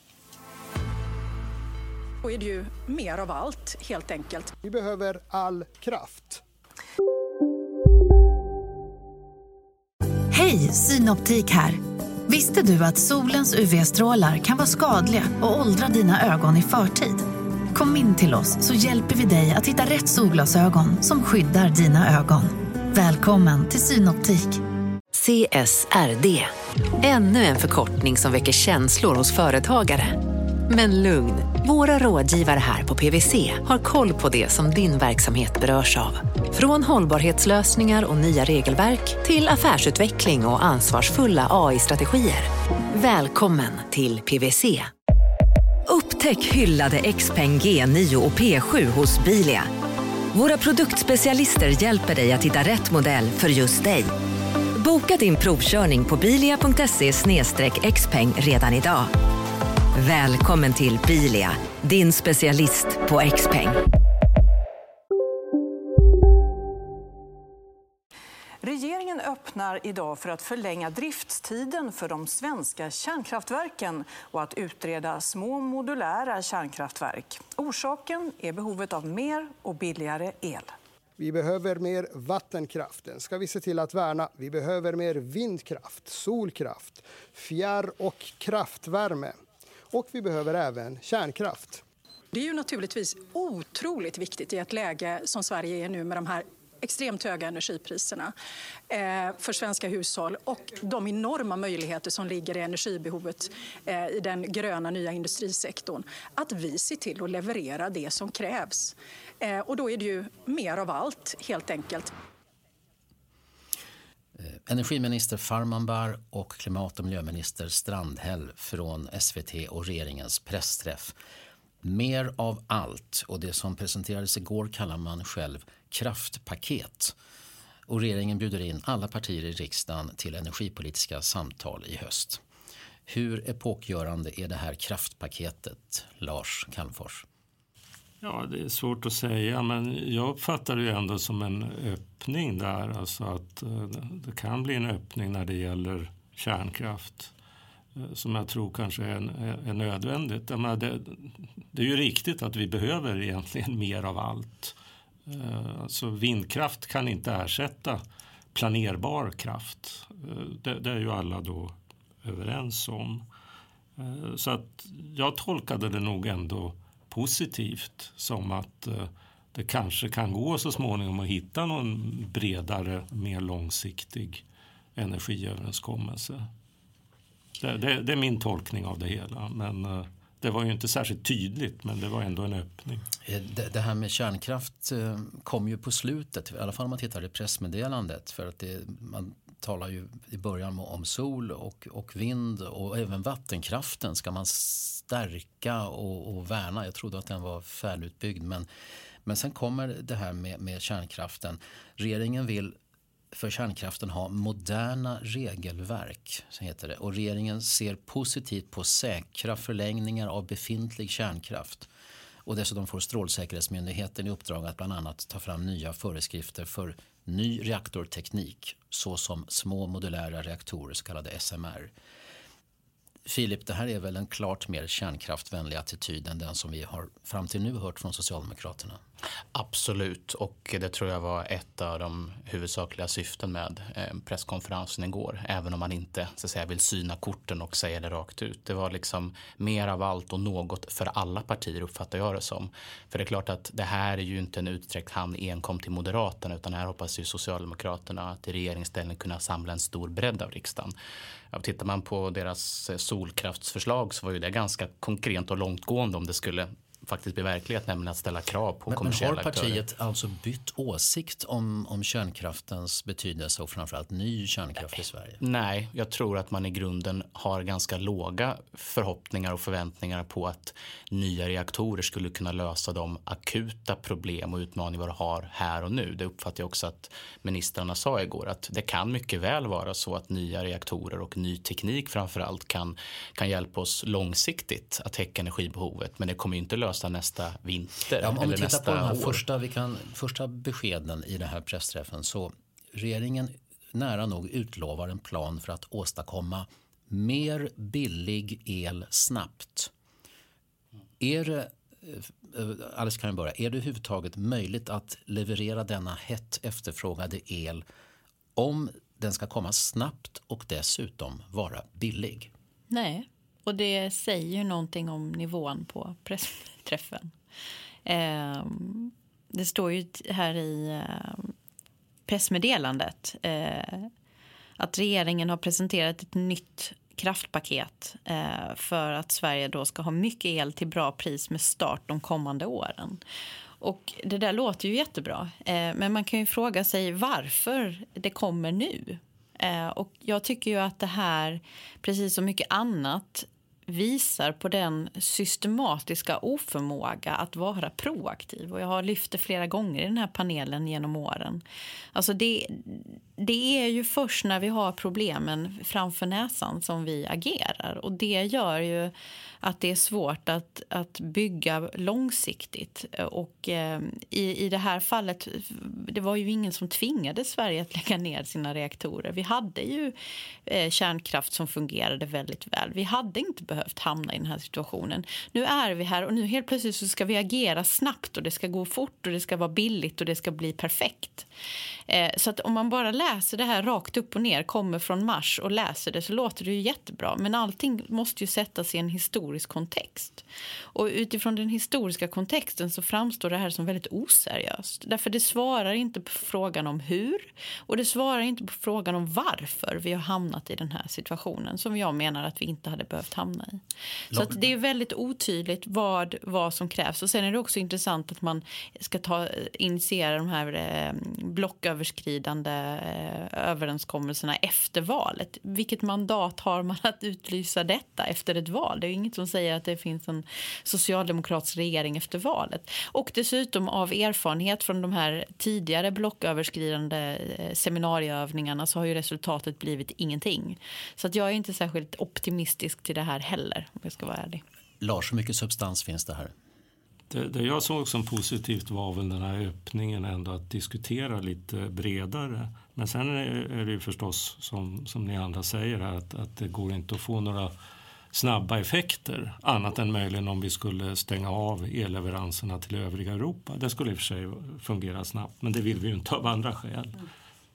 Då är det ju mer av allt, helt enkelt. Vi behöver all kraft. Hej, Synoptik här. Visste du att solens U V-strålar kan vara skadliga och åldra dina ögon i förtid? Kom in till oss så hjälper vi dig att hitta rätt solglasögon som skyddar dina ögon. Välkommen till Synoptik. C S R D. Ännu en förkortning som väcker känslor hos företagare. Men lugn, våra rådgivare här på P W C har koll på det som din verksamhet berörs av. Från hållbarhetslösningar och nya regelverk till affärsutveckling och ansvarsfulla A I-strategier. Välkommen till P V C. Upptäck hyllade Xpeng G nio och P sju hos Bilia. Våra produktspecialister hjälper dig att hitta rätt modell för just dig. Boka din provkörning på bilia punkt se slash xpeng redan idag. Välkommen till Bilia, din specialist på Xpeng. Regeringen öppnar idag för att förlänga driftstiden för de svenska kärnkraftverken och att utreda små modulära kärnkraftverk. Orsaken är behovet av mer och billigare el. Vi behöver mer vattenkraften, ska vi se till att värna. Vi behöver mer vindkraft, solkraft, fjärr- och kraftvärme. Och vi behöver även kärnkraft. Det är ju naturligtvis otroligt viktigt i ett läge som Sverige är nu med de här extremt höga energipriserna eh, för svenska hushåll och de enorma möjligheter som ligger i energibehovet eh, i den gröna nya industrisektorn. Att vi ser till att leverera det som krävs. Eh, och då är det ju mer av allt helt enkelt. Energiminister Farmanbar och klimat- och miljöminister Strandhäll från S V T och regeringens pressträff. Mer av allt, och det som presenterades igår kallar man själv kraftpaket. Och regeringen bjuder in alla partier i riksdagen till energipolitiska samtal i höst. Hur epokgörande är det här kraftpaketet, Lars Calmfors? Ja, det är svårt att säga, men jag uppfattar det ändå som en öppning där. Alltså att det kan bli en öppning när det gäller kärnkraft som jag tror kanske är, är nödvändigt. Det, det är ju riktigt att vi behöver egentligen mer av allt. Alltså vindkraft kan inte ersätta planerbar kraft. Det, det är ju alla då överens om. Så att jag tolkade det nog ändå positivt som att det kanske kan gå så småningom att hitta någon bredare, mer långsiktig energiöverenskommelse. Det, det, det är min tolkning av det hela, men det var ju inte särskilt tydligt, men det var ändå en öppning. Det, det här med kärnkraft kom ju på slutet, i alla fall om man tittar i pressmeddelandet, för att det, man talar ju i början om sol och, och vind och även vattenkraften ska man stärka och, och värna. Jag trodde att den var färdigutbyggd, men, men sen kommer det här med, med kärnkraften. Regeringen vill för kärnkraften ha moderna regelverk, så heter det. Och regeringen ser positivt på säkra förlängningar av befintlig kärnkraft. Och dessutom får Strålsäkerhetsmyndigheten i uppdrag att bland annat ta fram nya föreskrifter för ny reaktorteknik, såsom små modulära reaktorer, så kallade S M R. Filip, det här är väl en klart mer kärnkraftvänlig attityd än den som vi har fram till nu hört från Socialdemokraterna? Absolut, och det tror jag var ett av de huvudsakliga syften med presskonferensen igår. Även om man inte så att säga, vill syna korten och säga det rakt ut. Det var liksom mer av allt och något för alla partier, uppfattar jag det som. För det är klart att det här är ju inte en utsträckt hand enkom till Moderaterna, utan här hoppas ju Socialdemokraterna att i regeringsställning kunna samla en stor bredd av riksdagen. Ja, tittar man på deras solkraftsförslag så var ju det ganska konkret och långtgående om det skulle faktiskt bli verklighet, nämligen att ställa krav på men, kommersiella men har partiet aktörer. alltså bytt åsikt om, om kärnkraftens betydelse och framförallt ny kärnkraft i Sverige? Nej, jag tror att man i grunden har ganska låga förhoppningar och förväntningar på att nya reaktorer skulle kunna lösa de akuta problem och utmaningar vi har här och nu. Det uppfattar jag också att ministrarna sa igår, att det kan mycket väl vara så att nya reaktorer och ny teknik framförallt kan, kan hjälpa oss långsiktigt att täcka energibehovet, men det kommer ju inte lösa nästa vinter. Ja, om eller vi tittar nästa på de här år. första, vi kan, första beskeden i den här pressträffen, så regeringen nära nog utlovar en plan för att åstadkomma mer billig el snabbt. Är det, Alice kan ju börja, är det överhuvudtaget möjligt att leverera denna hett efterfrågade el om den ska komma snabbt och dessutom vara billig? Nej. Och det säger ju någonting om nivån på pressträffen. Eh, det står ju här i eh, pressmeddelandet eh, att regeringen har presenterat ett nytt kraftpaket eh, för att Sverige då ska ha mycket el till bra pris med start de kommande åren. Och det där låter ju jättebra. Eh, men man kan ju fråga sig varför det kommer nu. Eh, och jag tycker ju att det här, precis som mycket annat, visar på den systematiska oförmåga att vara proaktiv. Och jag har lyft det flera gånger i den här panelen genom åren. Alltså det, det är ju först när vi har problemen framför näsan som vi agerar. Och det gör ju att det är svårt att, att bygga långsiktigt. Och eh, i, i det här fallet, det var ju ingen som tvingade Sverige att lägga ner sina reaktorer. Vi hade ju eh, kärnkraft som fungerade väldigt väl. Vi hade inte behövt hamna i den här situationen. Nu är vi här och nu helt plötsligt så ska vi agera snabbt och det ska gå fort och det ska vara billigt och det ska bli perfekt. Eh, så att om man bara läser det här rakt upp och ner, kommer från Mars och läser det, så låter det ju jättebra. Men allting måste ju sättas i en historisk kontext. Och utifrån den historiska kontexten så framstår det här som väldigt oseriöst. Därför det svarar inte på frågan om hur och det svarar inte på frågan om varför vi har hamnat i den här situationen som jag menar att vi inte hade behövt hamna i. Så att det är väldigt otydligt vad, vad som krävs. Och sen är det också intressant att man ska ta, initiera de här eh, blocköverskridande eh, överenskommelserna efter valet. Vilket mandat har man att utlysa detta efter ett val? Det är ju inget som säger att det finns en socialdemokratisk regering efter valet. Och dessutom av erfarenhet från de här tidigare blocköverskridande eh, seminarieövningarna så har ju resultatet blivit ingenting. Så att jag är inte särskilt optimistisk till det här heller, om jag ska vara ärlig. Lars, hur mycket substans finns det här? Det, det jag såg som positivt var väl den här öppningen ändå att diskutera lite bredare. Men sen är, är det ju förstås som, som ni andra säger här, att, att det går inte att få några snabba effekter annat än möjligen om vi skulle stänga av elleveranserna till övriga Europa. Det skulle i och för sig fungera snabbt, men det vill vi ju inte av andra skäl. Mm.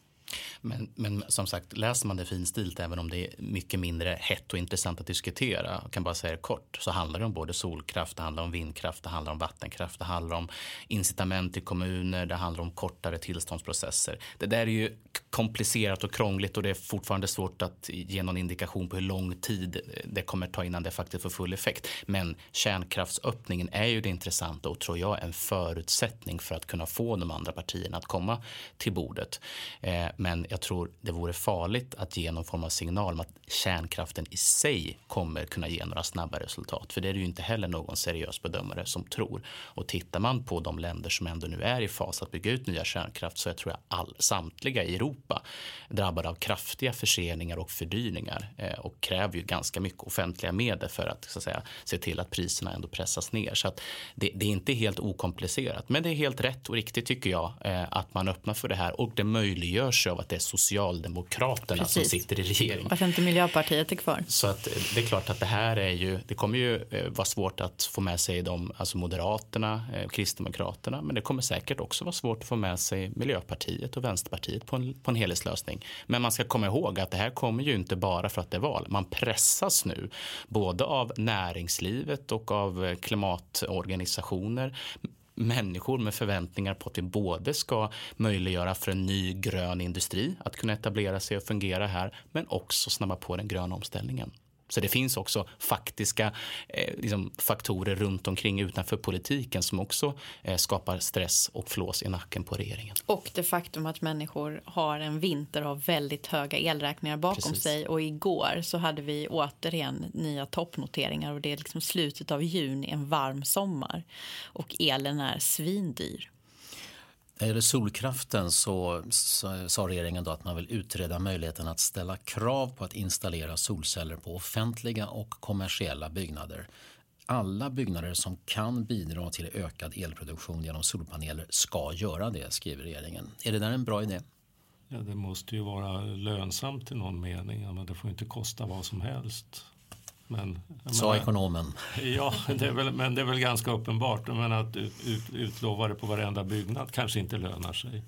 Men, men som sagt, läser man det finstilt, även om det är mycket mindre hett och intressant att diskutera, jag kan bara säga det kort, så handlar det om både solkraft, det handlar om vindkraft, det handlar om vattenkraft, det handlar om incitament i kommuner, det handlar om kortare tillståndsprocesser. Det där är ju komplicerat och krångligt och det är fortfarande svårt att ge någon indikation på hur lång tid det kommer ta innan det faktiskt får full effekt. Men kärnkraftsöppningen är ju det intressanta och tror jag en förutsättning för att kunna få de andra partierna att komma till bordet. Eh, men jag tror det vore farligt att ge någon form av signal om att kärnkraften i sig kommer kunna ge några snabba resultat. För det är det ju inte heller någon seriös bedömare som tror. Och tittar man på de länder som ändå nu är i fas att bygga ut nya kärnkraft, så jag tror jag all, samtliga i Europa drabbade av kraftiga förseningar och fördyrningar eh, och kräver ju ganska mycket offentliga medel för att, så att säga, se till att priserna ändå pressas ner. Så att det, det är inte helt okomplicerat, men det är helt rätt och riktigt tycker jag eh, att man öppnar för det här, och det möjliggörs av att det är Socialdemokraterna Precis. Som sitter i regeringen. Varför inte Miljöpartiet är kvar? Så att det är klart att det här är ju, det kommer ju vara svårt att få med sig de, alltså Moderaterna, eh, Kristdemokraterna, men det kommer säkert också vara svårt att få med sig Miljöpartiet och Vänsterpartiet på en, på en helhetslösning. Men man ska komma ihåg att det här kommer ju inte bara för att det är val. Man pressas nu både av näringslivet och av klimatorganisationer, människor med förväntningar på att vi både ska möjliggöra för en ny grön industri att kunna etablera sig och fungera här, men också snabba på den gröna omställningen. Så det finns också faktiska eh, liksom faktorer runt omkring utanför politiken som också eh, skapar stress och flås i nacken på regeringen. Och det faktum att människor har en vinter av väldigt höga elräkningar bakom Precis. Sig. Och igår så hade vi återigen nya toppnoteringar och det är liksom slutet av juni, en varm sommar. Och elen är svindyr. När det gäller solkraften så, så sa regeringen då att man vill utreda möjligheten att ställa krav på att installera solceller på offentliga och kommersiella byggnader. Alla byggnader som kan bidra till ökad elproduktion genom solpaneler ska göra det, skriver regeringen. Är det där en bra idé? Ja, det måste ju vara lönsamt i någon mening. Men det får inte kosta vad som helst. Men, Sa menar, ekonomen. Ja, det är väl, men det är väl ganska uppenbart. Men att ut, ut, utlova det på varenda byggnad kanske inte lönar sig.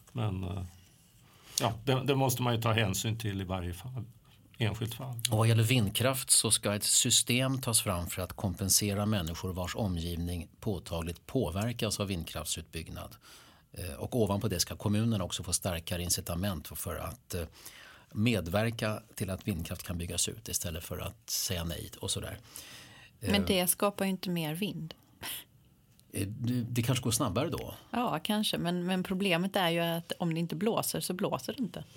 Men ja, det, det måste man ju ta hänsyn till i varje fall. Enskilt fall. Och vad gäller vindkraft så ska ett system tas fram för att kompensera människor vars omgivning påtagligt påverkas av vindkraftsutbyggnad. Och ovanpå det ska kommunerna också få starkare incitament för att medverka till att vindkraft kan byggas ut istället för att säga nej och sådär. Men det skapar ju inte mer vind. Det kanske går snabbare då? Ja, kanske. Men, men problemet är ju att om det inte blåser så blåser det inte.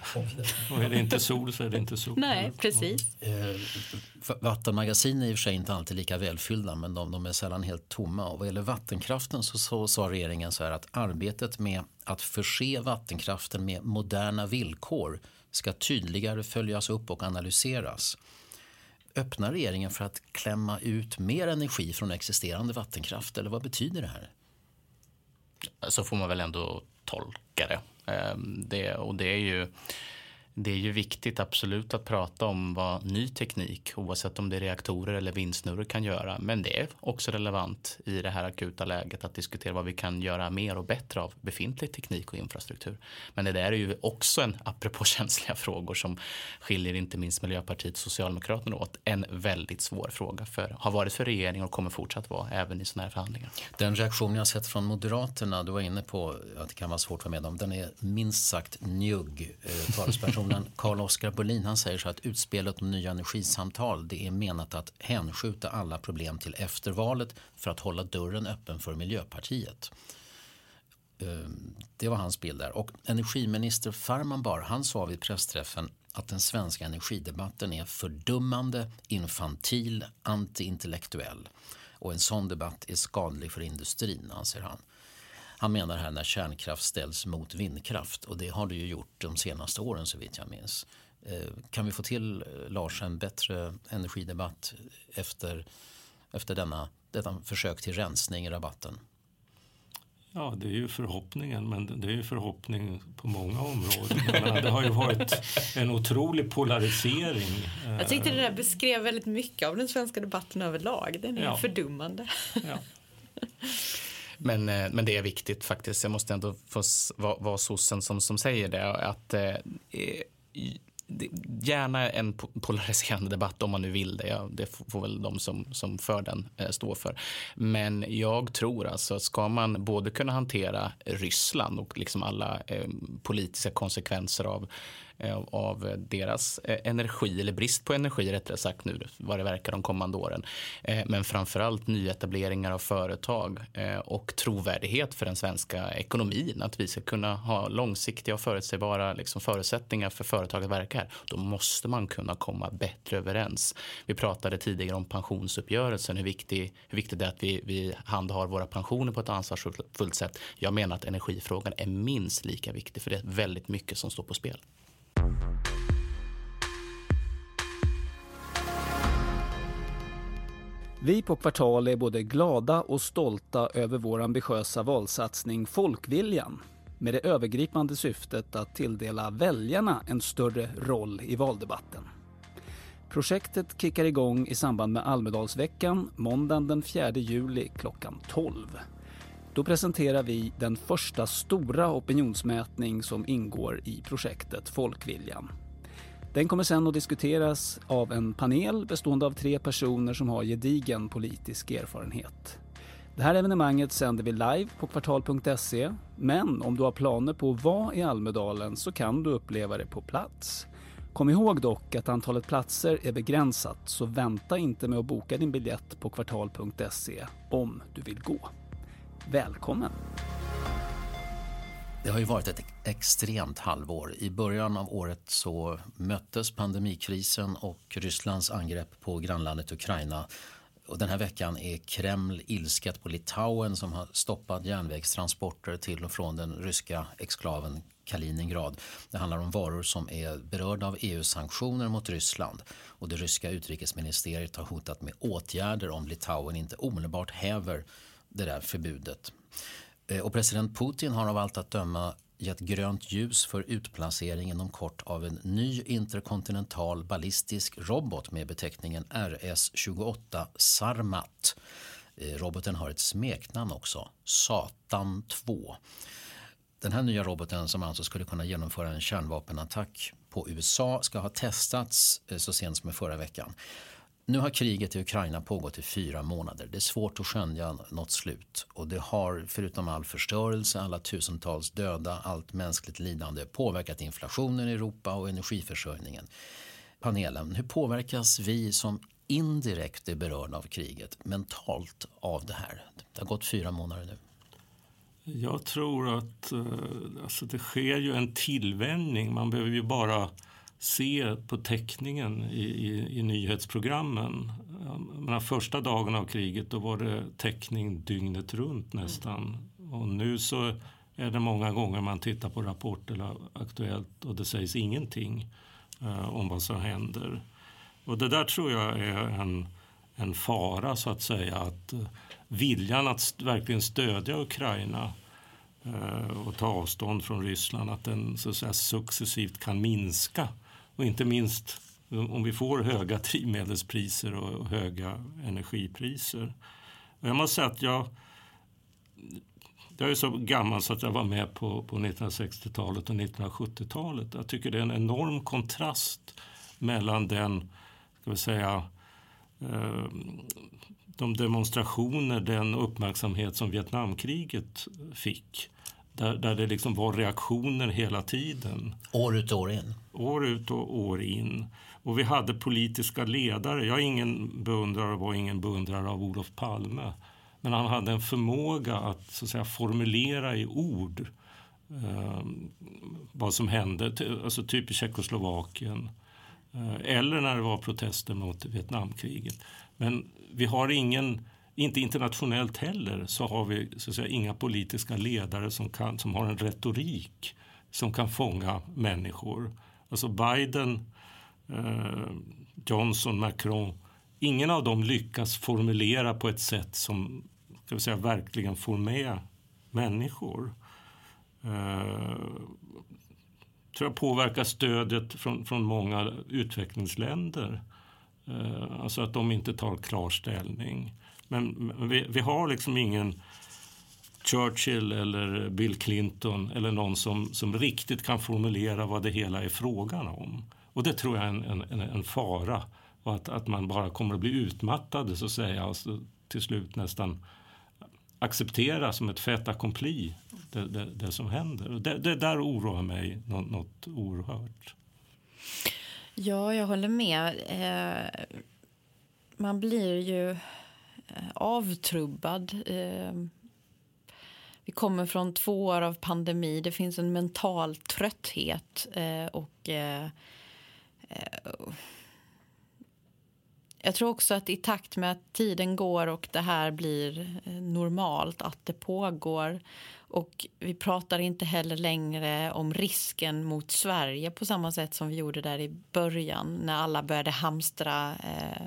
Och är det inte sol så är det inte sol. Nej, precis. Eh, vattenmagasin är i och för sig inte alltid lika välfyllda, men de, de är sällan helt tomma. Och vad gäller vattenkraften så, så sa regeringen så här att arbetet med att förse vattenkraften med moderna villkor ska tydligare följas upp och analyseras. Öppnar regeringen för att klämma ut mer energi från existerande vattenkraft, eller vad betyder det här? Så får man väl ändå tolka det. det och det är ju Det är ju viktigt absolut att prata om vad ny teknik, oavsett om det är reaktorer eller vindsnurror, kan göra. Men det är också relevant i det här akuta läget att diskutera vad vi kan göra mer och bättre av befintlig teknik och infrastruktur. Men det där är ju också en, apropå känsliga frågor som skiljer inte minst Miljöpartiet och Socialdemokraterna åt, en väldigt svår fråga för, har varit för regeringen och kommer fortsatt vara även i sådana här förhandlingar. Den reaktion jag sett från Moderaterna, du var inne på att det kan vara svårt att vara med om, den är minst sagt njugg. Eh, talesperson Carl-Oskar Bolin, han säger så att utspelet om nya energisamtal, det är menat att hänskjuta alla problem till eftervalet för att hålla dörren öppen för Miljöpartiet. Det var hans bild där. Och energiminister Farmanbar, han sa vid pressträffen att den svenska energidebatten är fördummande, infantil, antiintellektuell. Och en sån debatt är skadlig för industrin, anser han. Han menar här när kärnkraft ställs mot vindkraft, och det har det ju gjort de senaste åren så vitt jag minns. Kan vi få till, Lars, en bättre energidebatt efter, efter denna, detta försök till rensning i rabatten? Ja, det är ju förhoppningen, men det är ju förhoppning på många områden. Det har ju varit en otrolig polarisering. Jag tyckte det där beskrev väldigt mycket av den svenska debatten överlag. Den är ja. fördummande. Ja. Men, men det är viktigt faktiskt. Jag måste ändå få vara, vara sossen som, som säger det. Att eh, gärna en polariserande debatt om man nu vill det. Ja, det får väl de som, som för den eh, stå för. Men jag tror alltså att ska man både kunna hantera Ryssland och liksom alla eh, politiska konsekvenser av av deras energi, eller brist på energi rättare sagt nu, vad det verkar de kommande åren. Men framförallt nyetableringar av företag och trovärdighet för den svenska ekonomin, att vi ska kunna ha långsiktiga och förutsägbara liksom förutsättningar för företag att verka här. Då måste man kunna komma bättre överens. Vi pratade tidigare om pensionsuppgörelsen, hur, viktig, hur viktigt det är att vi, vi handhar våra pensioner på ett ansvarsfullt sätt. Jag menar att energifrågan är minst lika viktig, för det är väldigt mycket som står på spel. Vi på Kvartal är både glada och stolta över vår ambitiösa valsatsning Folkviljan, med det övergripande syftet att tilldela väljarna en större roll i valdebatten. Projektet kickar igång i samband med Almedalsveckan måndagen den fjärde juli klockan tolv. Då presenterar vi den första stora opinionsmätning som ingår i projektet Folkviljan. Den kommer sedan att diskuteras av en panel bestående av tre personer som har gedigen politisk erfarenhet. Det här evenemanget sänder vi live på kvartal punkt se, men om du har planer på att vara i Almedalen så kan du uppleva det på plats. Kom ihåg dock att antalet platser är begränsat, så vänta inte med att boka din biljett på kvartal punkt se om du vill gå. Välkommen! Det har ju varit ett extremt halvår. I början av året så möttes pandemikrisen och Rysslands angrepp på grannlandet Ukraina. Och den här veckan är Kreml ilsket på Litauen som har stoppat järnvägstransporter till och från den ryska exklaven Kaliningrad. Det handlar om varor som är berörda av E U-sanktioner mot Ryssland. Och det ryska utrikesministeriet har hotat med åtgärder om Litauen inte omedelbart häver det där förbudet. Och president Putin har av allt att döma gett grönt ljus för utplacering inom kort av en ny interkontinental ballistisk robot med beteckningen R S tjugoåtta Sarmat. Roboten har ett smeknamn också, Satan två. Den här nya roboten, som alltså skulle kunna genomföra en kärnvapenattack på U S A, ska ha testats så sent som i förra veckan. Nu har kriget i Ukraina pågått i fyra månader. Det är svårt att skönja något slut. Och det har, förutom all förstörelse, alla tusentals döda, allt mänskligt lidande, påverkat inflationen i Europa och energiförsörjningen. Panelen, hur påverkas vi som indirekt är berörda av kriget mentalt av det här? Det har gått fyra månader nu. Jag tror att eh, alltså det sker ju en tillvänjning. Man behöver ju bara se på täckningen i, i, i nyhetsprogrammen. Men första dagen av kriget då var det täckning dygnet runt nästan. Och nu så är det många gånger man tittar på Rapport eller Aktuellt och det sägs ingenting eh, om vad som händer. Och det där tror jag är en, en fara så att säga, att eh, viljan att verkligen stödja Ukraina eh, och ta avstånd från Ryssland, att den så att säga successivt kan minska. Och inte minst om vi får höga drivmedelspriser och höga energipriser. Och jag måste säga att jag, jag är så gammal så att jag var med på, på nittonhundrasextiotalet och nittonhundrasjuttiotalet. Jag tycker det är en enorm kontrast mellan den, ska vi säga, eh, de demonstrationer, den uppmärksamhet som Vietnamkriget fick. Där, där det liksom var reaktioner hela tiden. År ut och år in. År ut och år in. Och vi hade politiska ledare. Jag är ingen beundrare och var ingen beundrare av Olof Palme. Men han hade en förmåga att, så att säga, formulera i ord eh, vad som hände. Alltså typ i Tjeckoslovakien. Eh, eller när det var protester mot Vietnamkriget. Men vi har ingen... Inte internationellt heller så har vi så att säga inga politiska ledare som, kan, som har en retorik som kan fånga människor. Alltså Biden, eh, Johnson, Macron, ingen av dem lyckas formulera på ett sätt som, ska vi säga, verkligen får med människor. Eh, tror jag påverkar stödet från, från många utvecklingsländer. Eh, alltså att de inte tar klar ställning. Men vi, vi har liksom ingen Churchill eller Bill Clinton eller någon som, som riktigt kan formulera vad det hela är frågan om. Och det tror jag är en, en, en fara. Och att, att man bara kommer att bli utmattad så att säga. Alltså, till slut nästan acceptera som ett fait accompli det, det, det som händer. Och det, det där oroar mig något, något oerhört. Ja, jag håller med. Eh, man blir ju avtrubbad. Vi kommer från två år av pandemi. Det finns en mental trötthet och jag tror också att i takt med att tiden går och det här blir normalt, att det pågår, och vi pratar inte heller längre om risken mot Sverige på samma sätt som vi gjorde där i början när alla började hamstra eh,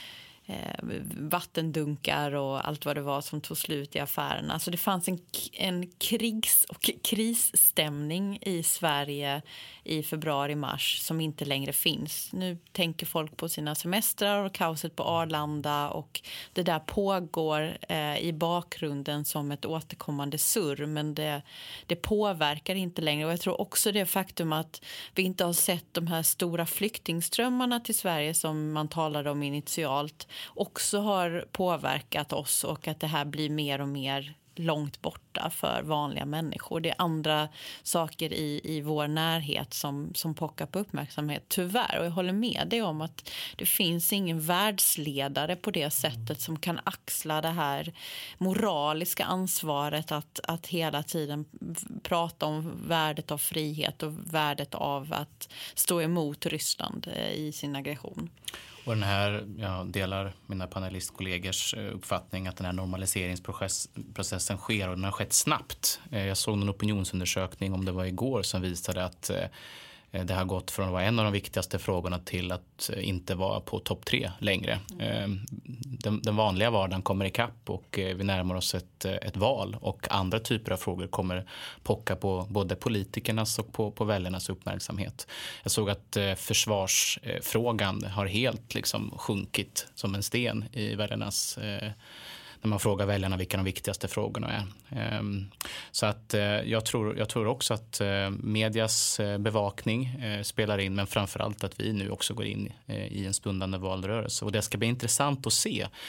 vattendunkar och allt vad det var som tog slut i affärerna. Alltså det fanns en, en krigs- och krisstämning i Sverige i februari-mars som inte längre finns. Nu tänker folk på sina semestrar och kaoset på Arlanda, och det där pågår eh, i bakgrunden som ett återkommande surr, men det, det påverkar inte längre. Och jag tror också det faktum att vi inte har sett de här stora flyktingströmmarna till Sverige som man talade om initialt också har påverkat oss, och att det här blir mer och mer långt borta för vanliga människor. Det är andra saker i, i vår närhet som, som pockar på uppmärksamhet, tyvärr. Och jag håller med dig om att det finns ingen världsledare på det sättet som kan axla det här moraliska ansvaret att, att hela tiden prata om värdet av frihet och värdet av att stå emot Ryssland i sin aggression. Och den här, jag delar mina panelistkollegers uppfattning att den här normaliseringsprocessen sker, och den har skett snabbt. Jag såg en opinionsundersökning, om det var igår, som visade att det har gått från att vara en av de viktigaste frågorna till att inte vara på topp tre längre. Den, den vanliga vardagen kommer ikapp och vi närmar oss ett, ett val, och andra typer av frågor kommer pocka på både politikernas och på, på väljarnas uppmärksamhet. Jag såg att försvarsfrågan har helt liksom sjunkit som en sten i väljarnas, när man frågar väljarna vilka de viktigaste frågorna är. Så att jag tror, jag tror också att medias bevakning spelar in, men framförallt att vi nu också går in i en stundande valrörelse. Och det ska bli intressant att se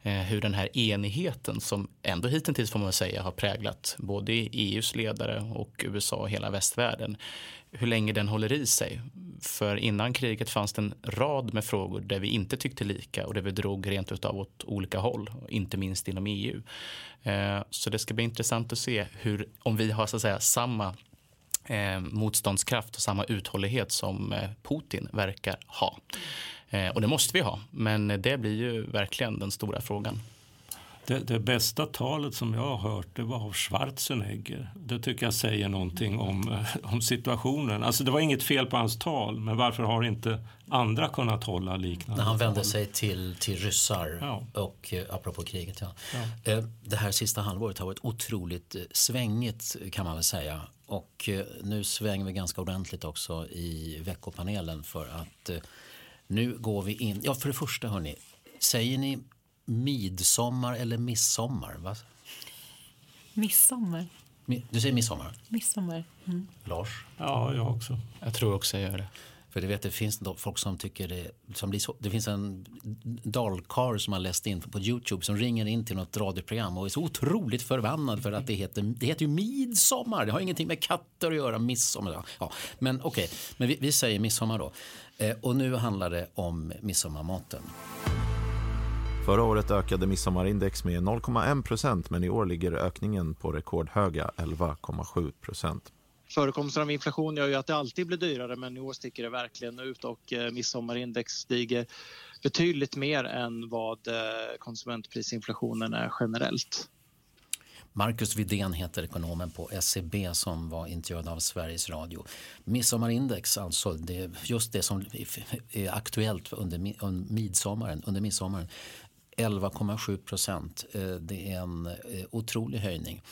eh, hur den här enigheten som ändå hittills får man säga har präglat både E U:s ledare och U S A och hela västvärlden, hur länge den håller i sig. För innan kriget fanns det en rad med frågor där vi inte tyckte lika och där vi drog rent utav åt olika håll, inte minst inom E U. Eh, så det ska bli intressant att se hur, om vi har så att säga samma eh, motståndskraft och samma uthållighet som eh, Putin verkar ha. Eh, och det måste vi ha, men det blir ju verkligen den stora frågan. Det, det bästa talet som jag har hört, det var av Schwarzenegger. Det tycker jag säger någonting om, om situationen. Alltså det var inget fel på hans tal, men varför har inte andra kunnat hålla liknande? När han vände tal? sig till, till ryssar ja. och eh, apropå kriget. Ja. Ja. Eh, det här sista halvåret har varit otroligt eh, svängigt kan man väl säga. Och eh, nu svänger vi ganska ordentligt också i veckopanelen för att eh, nu går vi in. Ja, för det första hörni, säger ni midsommar eller midsommar? Va? Midsommar. Du säger midsommar? Midsommar. Mm. Lars? Ja, jag också. Jag tror också jag gör det. För det vet det finns folk som tycker det som blir så, det finns en dalkar som har läst in på YouTube som ringer in till något radioprogram och är så otroligt förbannad för att det heter det heter ju midsommar. Det har ingenting med katter att göra, midsommar. Ja, men okej, okay. men vi, vi säger midsommar då. Eh, och nu handlar det om midsommarmaten. Förra året ökade midsommarindex med noll komma en procent, men i år ligger ökningen på rekordhöga elva komma sju procent. Förekomsten av inflation gör ju att det alltid blir dyrare, men i år sticker det verkligen ut och eh, midsommarindex stiger betydligt mer än vad eh, konsumentprisinflationen är generellt. Marcus Widén heter ekonomen på S E B som var intervjuad av Sveriges Radio. Midsommarindex, alltså det, just det som är aktuellt under, under midsommaren, under midsommaren, elva komma sju procent. Det är en otrolig höjning.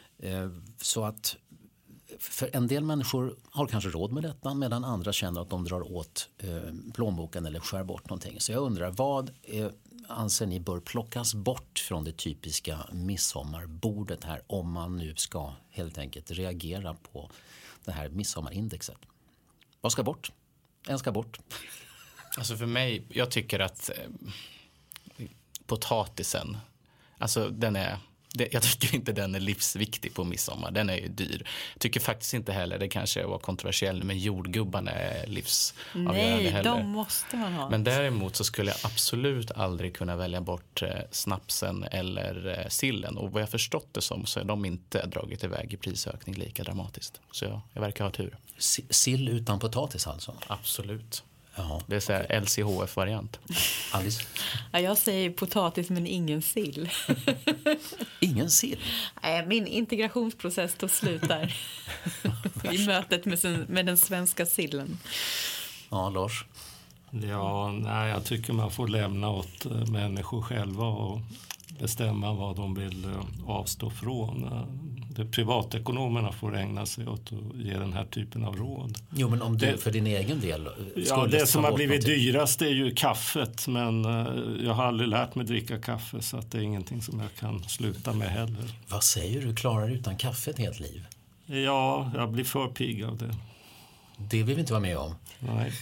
Så att för en del människor har kanske råd med detta medan andra känner att de drar åt plånboken eller skär bort någonting. Så jag undrar, vad är, anser ni bör plockas bort från det typiska midsommarbordet här om man nu ska helt enkelt reagera på det här midsommarindexet? Vad ska bort? En ska bort. Alltså för mig, jag tycker att eh, potatisen, alltså den är... Det, jag tycker inte den är livsviktig på midsommar. Den är ju dyr. Jag tycker faktiskt inte heller, det kanske var kontroversiellt, men jordgubbarna är livsavgörande Nej, heller. de måste man ha. Men däremot så skulle jag absolut aldrig kunna välja bort eh, snapsen eller eh, sillen. Och vad jag förstått det som så är de inte dragit iväg i prisökning lika dramatiskt. Så jag, jag verkar ha tur. S- sill utan potatis alltså? Absolut. Jaha, det är så här okay. L C H F-variant. Alice? Ja, jag säger potatis men ingen sill. Ingen sill? Nej, min integrationsprocess tog slut där. I mötet med, med den svenska sillen. Ja, Lars? Ja, nej, jag tycker man får lämna åt människor själva och bestämma vad de vill avstå från. De privatekonomerna får ägna sig åt att ge den här typen av råd. Jo, men om du det, för din egen del... Ja, det som har blivit dyrast är ju kaffet, men jag har aldrig lärt mig dricka kaffe så att det är ingenting som jag kan sluta med heller. Vad säger du? Klarar du utan kaffe ett helt liv? Ja, jag blir för pigg av det. Det vill vi inte vara med om. Nej.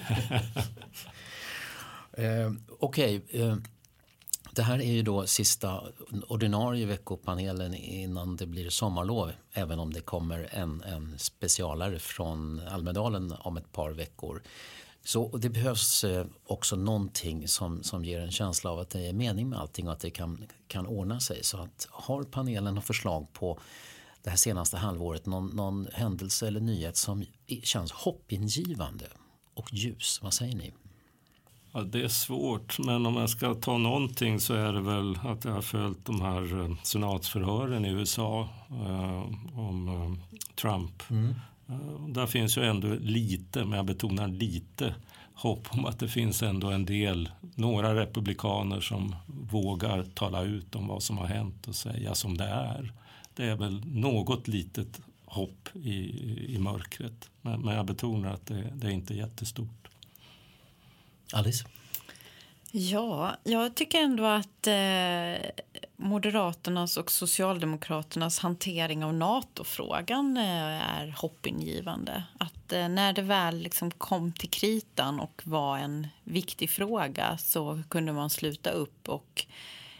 eh, Okej, okay. eh, det här är ju då sista ordinarie veckopanelen innan det blir sommarlov. Även om det kommer en, en specialare från Almedalen om ett par veckor. Så det behövs också någonting som, som ger en känsla av att det är mening med allting och att det kan, kan ordna sig. Så att har panelen och förslag på det här senaste halvåret någon, någon händelse eller nyhet som känns hoppingivande och ljus, vad säger ni? Ja, det är svårt, men om jag ska ta någonting så är det väl att jag har följt de här senatsförhören i U S A eh, om eh, Trump. Mm. Eh, där finns ju ändå lite, men jag betonar lite, hopp om att det finns ändå en del, några republikaner som vågar tala ut om vad som har hänt och säga som det är. Det är väl något litet hopp i, i mörkret, men, men jag betonar att det, det är inte jättestort. Alice? Ja, jag tycker ändå att eh, Moderaternas och Socialdemokraternas hantering av NATO-frågan eh, är hoppingivande. Att eh, när det väl liksom kom till kritan och var en viktig fråga så kunde man sluta upp och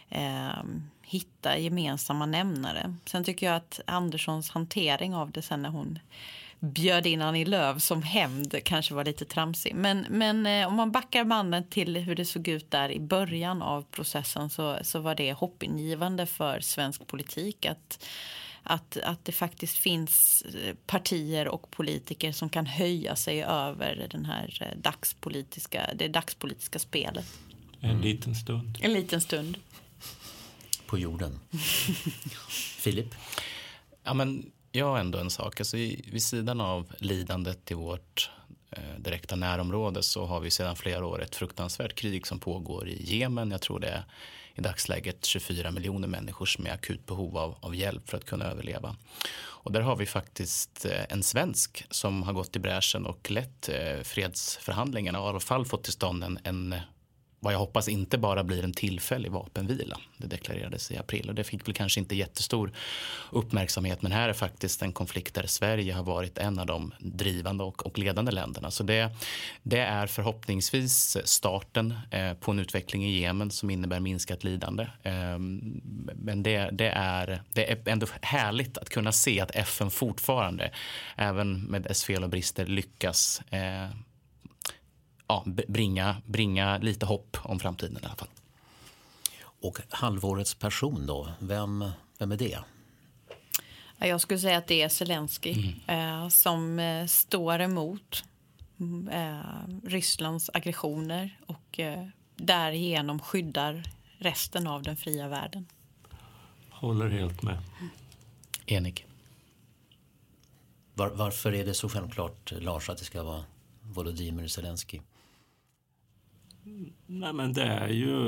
eh, hitta gemensamma nämnare. Sen tycker jag att Anderssons hantering av det sen när hon bjöd in Annie Lööf som hämnd kanske var lite tramsig. Men, men eh, om man backar banden till hur det såg ut där i början av processen så, så var det hoppingivande för svensk politik att, att, att det faktiskt finns partier och politiker som kan höja sig över den här dagspolitiska, det dagspolitiska spelet. En liten stund. En liten stund. På jorden. Filip? Ja, men jag har ändå en sak. Alltså, vid sidan av lidandet i vårt eh, direkta närområde så har vi sedan flera år ett fruktansvärt krig som pågår i Jemen. Jag tror det är i dagsläget tjugofyra miljoner människor som är akut behov av, av hjälp för att kunna överleva. Och där har vi faktiskt eh, en svensk som har gått i bräschen och lett eh, fredsförhandlingarna och i alla fall fått till stånd en, en vad jag hoppas inte bara blir en tillfällig vapenvila. Det deklarerades i april och det fick väl kanske inte jättestor uppmärksamhet, men här är faktiskt en konflikt där Sverige har varit en av de drivande och, och ledande länderna. Så det, det är förhoppningsvis starten eh, på en utveckling i Jemen som innebär minskat lidande. Eh, men det, det, är, det är ändå härligt att kunna se att F N fortfarande, även med dess fel och brister, lyckas eh, Ja, bringa, bringa lite hopp om framtiden i alla fall. Och halvårets person då, vem, vem är det? Jag skulle säga att det är Zelensky mm. eh, som eh, står emot eh, Rysslands aggressioner och eh, därigenom skyddar resten av den fria världen. Håller helt med. Mm. Enig. Var, varför är det så självklart, Lars, att det ska vara Volodymyr Zelensky? Nej, men det är ju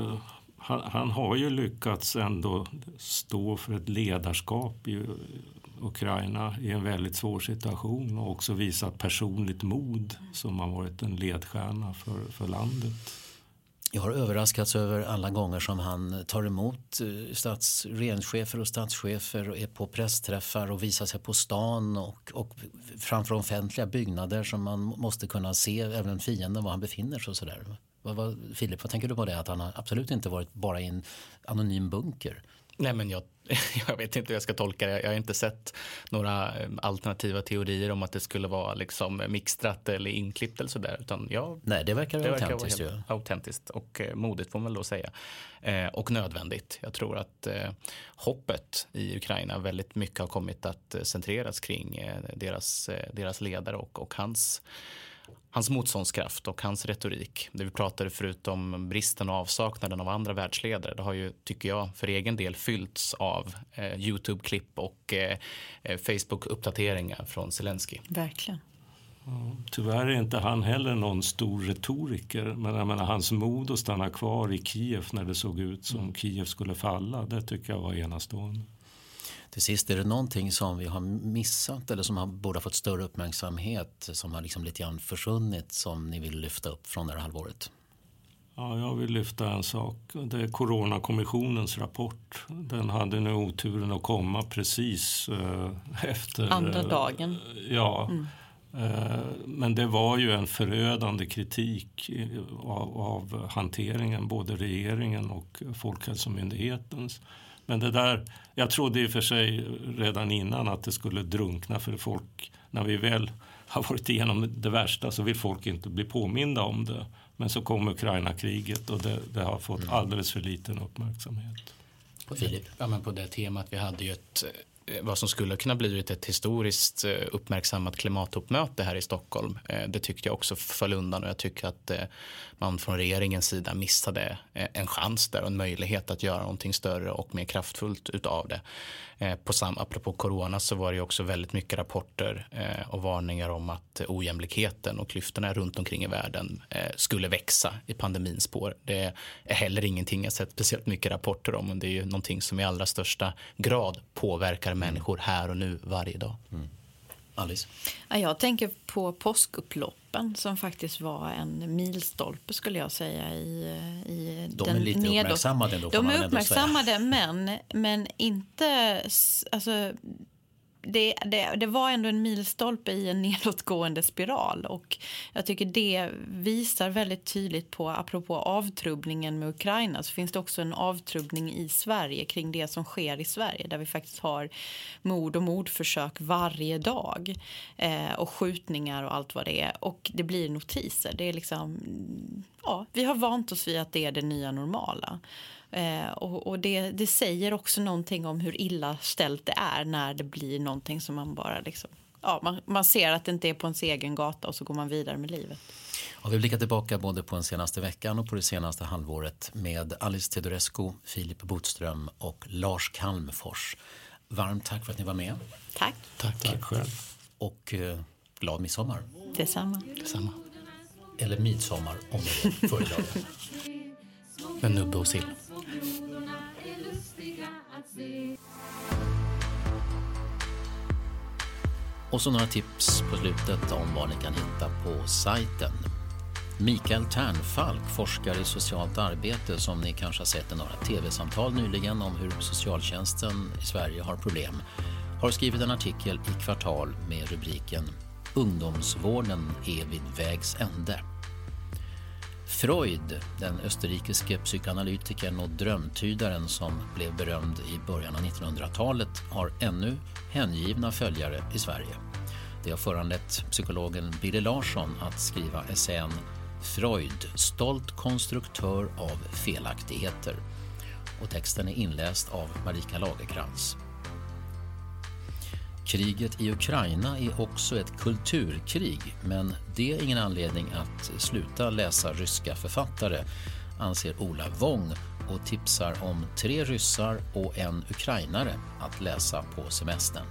han, han har ju lyckats ändå stå för ett ledarskap i Ukraina i en väldigt svår situation och också visat personligt mod som har varit en ledstjärna för, för landet. Jag har överraskats över alla gånger som han tar emot stats, regeringschefer och statschefer och är på pressträffar och visar sig på stan och, och framför offentliga byggnader som man måste kunna se även fienden var han befinner sig och sådär. Vad, vad, Filip, vad tänker du på det? Att han har absolut inte varit bara i en anonym bunker. Nej, men jag, jag vet inte hur jag ska tolka det. Jag har inte sett några alternativa teorier om att det skulle vara liksom mixtrat eller inklippt eller sådär. Utan jag, Nej, det verkar det autentiskt. Verkar vara autentiskt och eh, modigt får man väl då säga. Eh, och nödvändigt. Jag tror att eh, hoppet i Ukraina väldigt mycket har kommit att eh, centreras kring eh, deras, eh, deras ledare och, och hans Hans motståndskraft och hans retorik. Det vi pratade förut om bristen och avsaknaden av andra världsledare. Det har ju, tycker jag, för egen del fyllts av eh, YouTube-klipp och eh, Facebook-uppdateringar från Zelensky. Verkligen. Ja, tyvärr är inte han heller någon stor retoriker. Men jag menar, hans mod att stanna kvar i Kiev när det såg ut som mm. Kiev skulle falla, det tycker jag var enastående. Till sist, är det någonting som vi har missat eller som har, borde ha fått större uppmärksamhet som har liksom lite grann försvunnit som ni vill lyfta upp från det här halvåret? Ja, jag vill lyfta en sak. Det är Coronakommissionens rapport. Den hade nu oturen att komma precis eh, efter... Andra dagen. Eh, ja, mm. eh, men det var ju en förödande kritik av, av hanteringen, både regeringen och Folkhälsomyndighetens. Men det där, jag trodde i och för sig redan innan att det skulle drunkna för folk. När vi väl har varit igenom det värsta så vill folk inte bli påminda om det. Men så kom Ukraina-kriget och det, det har fått alldeles för liten uppmärksamhet. Filip? Ja, men på det temat, vi hade ju ett, vad som skulle kunna bli ett historiskt uppmärksammat klimattoppmöte här i Stockholm. Det tyckte jag också föll undan och jag tycker att man från regeringens sida missade en chans där och en möjlighet att göra någonting större och mer kraftfullt utav det. På sam, apropå corona så var det ju också väldigt mycket rapporter och varningar om att ojämlikheten och klyftorna runt omkring i världen skulle växa i pandemins spår. Det är heller ingenting jag sett speciellt mycket rapporter om, men det är ju någonting som i allra största grad påverkar människor här och nu varje dag. Mm. Alice? Jag tänker på påskupploppen som faktiskt var en milstolpe skulle jag säga i, i de den är lite nedåt. Uppmärksammade då, de är uppmärksammade men, men inte alltså, det, det, det var ändå en milstolpe i en nedåtgående spiral, och jag tycker det visar väldigt tydligt på, apropå avtrubbningen med Ukraina, så finns det också en avtrubbning i Sverige kring det som sker i Sverige, där vi faktiskt har mord och mordförsök varje dag eh, och skjutningar och allt vad det är, och det blir notiser. Det är liksom, ja, vi har vant oss vid att det är det nya normala. Eh, och och det, det säger också någonting om hur illa ställt det är när det blir någonting som man bara liksom, ja, man, man ser att det inte är på ens egen gata, och så går man vidare med livet. Och vi blickar tillbaka både på den senaste veckan och på det senaste halvåret med Alice Teodorescu, Filip Botström och Lars Calmfors. Varmt tack för att ni var med. Tack. Tack, tack själv. Och eh, glad midsommar. Detsamma. Detsamma. Eller midsommar om det föredraget. Med nubbe och sill. Och så några tips på slutet om vad ni kan hitta på sajten. Mikael Ternfalk, forskare i socialt arbete, som ni kanske har sett i några tv-samtal nyligen om hur socialtjänsten i Sverige har problem, har skrivit en artikel i Kvartal med rubriken Ungdomsvården är vid vägs ände. Freud, den österrikiske psykoanalytikern och drömtydaren som blev berömd i början av nittonhundratalet, har ännu hängivna följare i Sverige. Det har föranlett psykologen Billy Larsson att skriva essän Freud, stolt konstruktör av felaktigheter. Och texten är inläst av Marika Lagerkrans. Kriget i Ukraina är också ett kulturkrig, men det är ingen anledning att sluta läsa ryska författare, anser Ola Wong, och tipsar om tre ryssar och en ukrainare att läsa på semestern.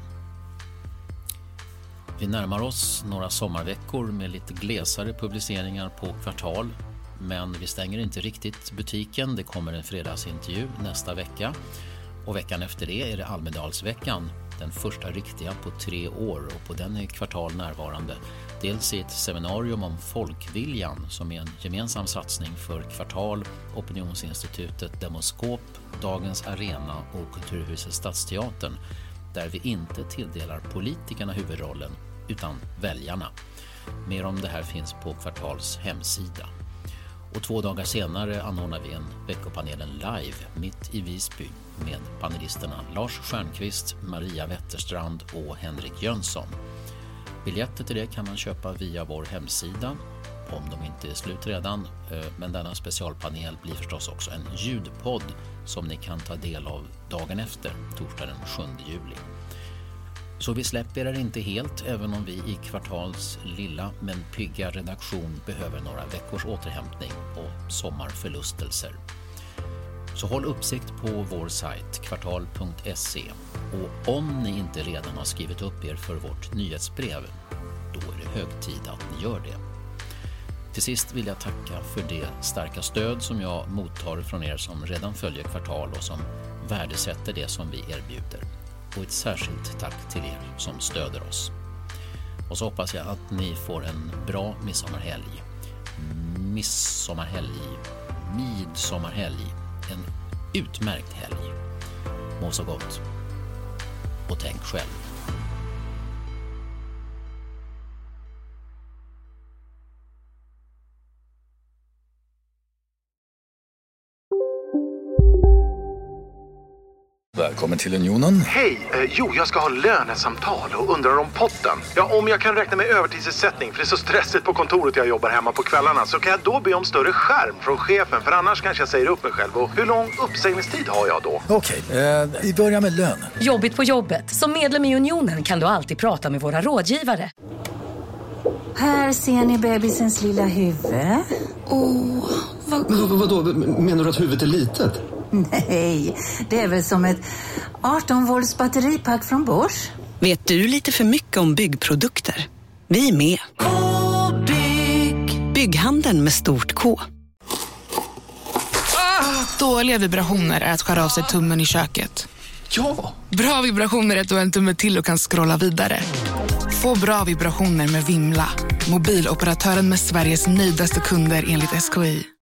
Vi närmar oss några sommarveckor med lite glesare publiceringar på Kvartal, men vi stänger inte riktigt butiken. Det kommer en fredagsintervju nästa vecka, och veckan efter det är det Almedalsveckan, den första riktiga på tre år, och på den är Kvartal närvarande. Dels i ett seminarium om folkviljan som är en gemensam satsning för Kvartal, Opinionsinstitutet, Demoskop, Dagens Arena och Kulturhuset Stadsteatern, där vi inte tilldelar politikerna huvudrollen utan väljarna. Mer om det här finns på Kvartals hemsida. Och två dagar senare anordnar vi en veckopanelen live mitt i Visby med panelisterna Lars Stjernqvist, Maria Wetterstrand och Henrik Jönsson. Biljetter till det kan man köpa via vår hemsida, om de inte är slut redan, men denna specialpanel blir förstås också en ljudpodd som ni kan ta del av dagen efter, torsdag den sjunde juli. Så vi släpper er inte helt, även om vi i Kvartals lilla men pigga redaktion behöver några veckors återhämtning och sommarförlustelser. Så håll uppsikt på vår sajt kvartal punkt se, och om ni inte redan har skrivit upp er för vårt nyhetsbrev, då är det hög tid att ni gör det. Till sist vill jag tacka för det starka stöd som jag mottar från er som redan följer Kvartal och som värdesätter det som vi erbjuder. Och ett särskilt tack till er som stöder oss. Och så hoppas jag att ni får en bra midsommarhelg. Midsommarhelg. Midsommarhelg. En utmärkt helg. Må så gott. Och tänk själv. Välkommen till Unionen. Hej! Eh, jo, jag ska ha lönesamtal och undrar om potten. Ja, om jag kan räkna med övertidsersättning för det är så stressigt på kontoret jag jobbar hemma på kvällarna, så kan jag då be om större skärm från chefen, för annars kanske jag säger upp mig själv. Och hur lång uppsägningstid har jag då? Okej, eh, vi börjar med lön. Jobbigt på jobbet. Som medlem i Unionen kan du alltid prata med våra rådgivare. Här ser ni bebisens lilla huvud. Åh, vad... Men vad, vadå? Menar du att huvudet är litet? Nej, det är väl som ett arton volts batteripack från Bosch. Vet du lite för mycket om byggprodukter? Vi är med. K-bygg. Bygghandeln med stort K. Ah, dåliga vibrationer är att skära av sig tummen i köket. Ja! Bra vibrationer är att du har en tumme till och kan scrolla vidare. Få bra vibrationer med Vimla. Mobiloperatören med Sveriges nöjdaste kunder enligt S K I.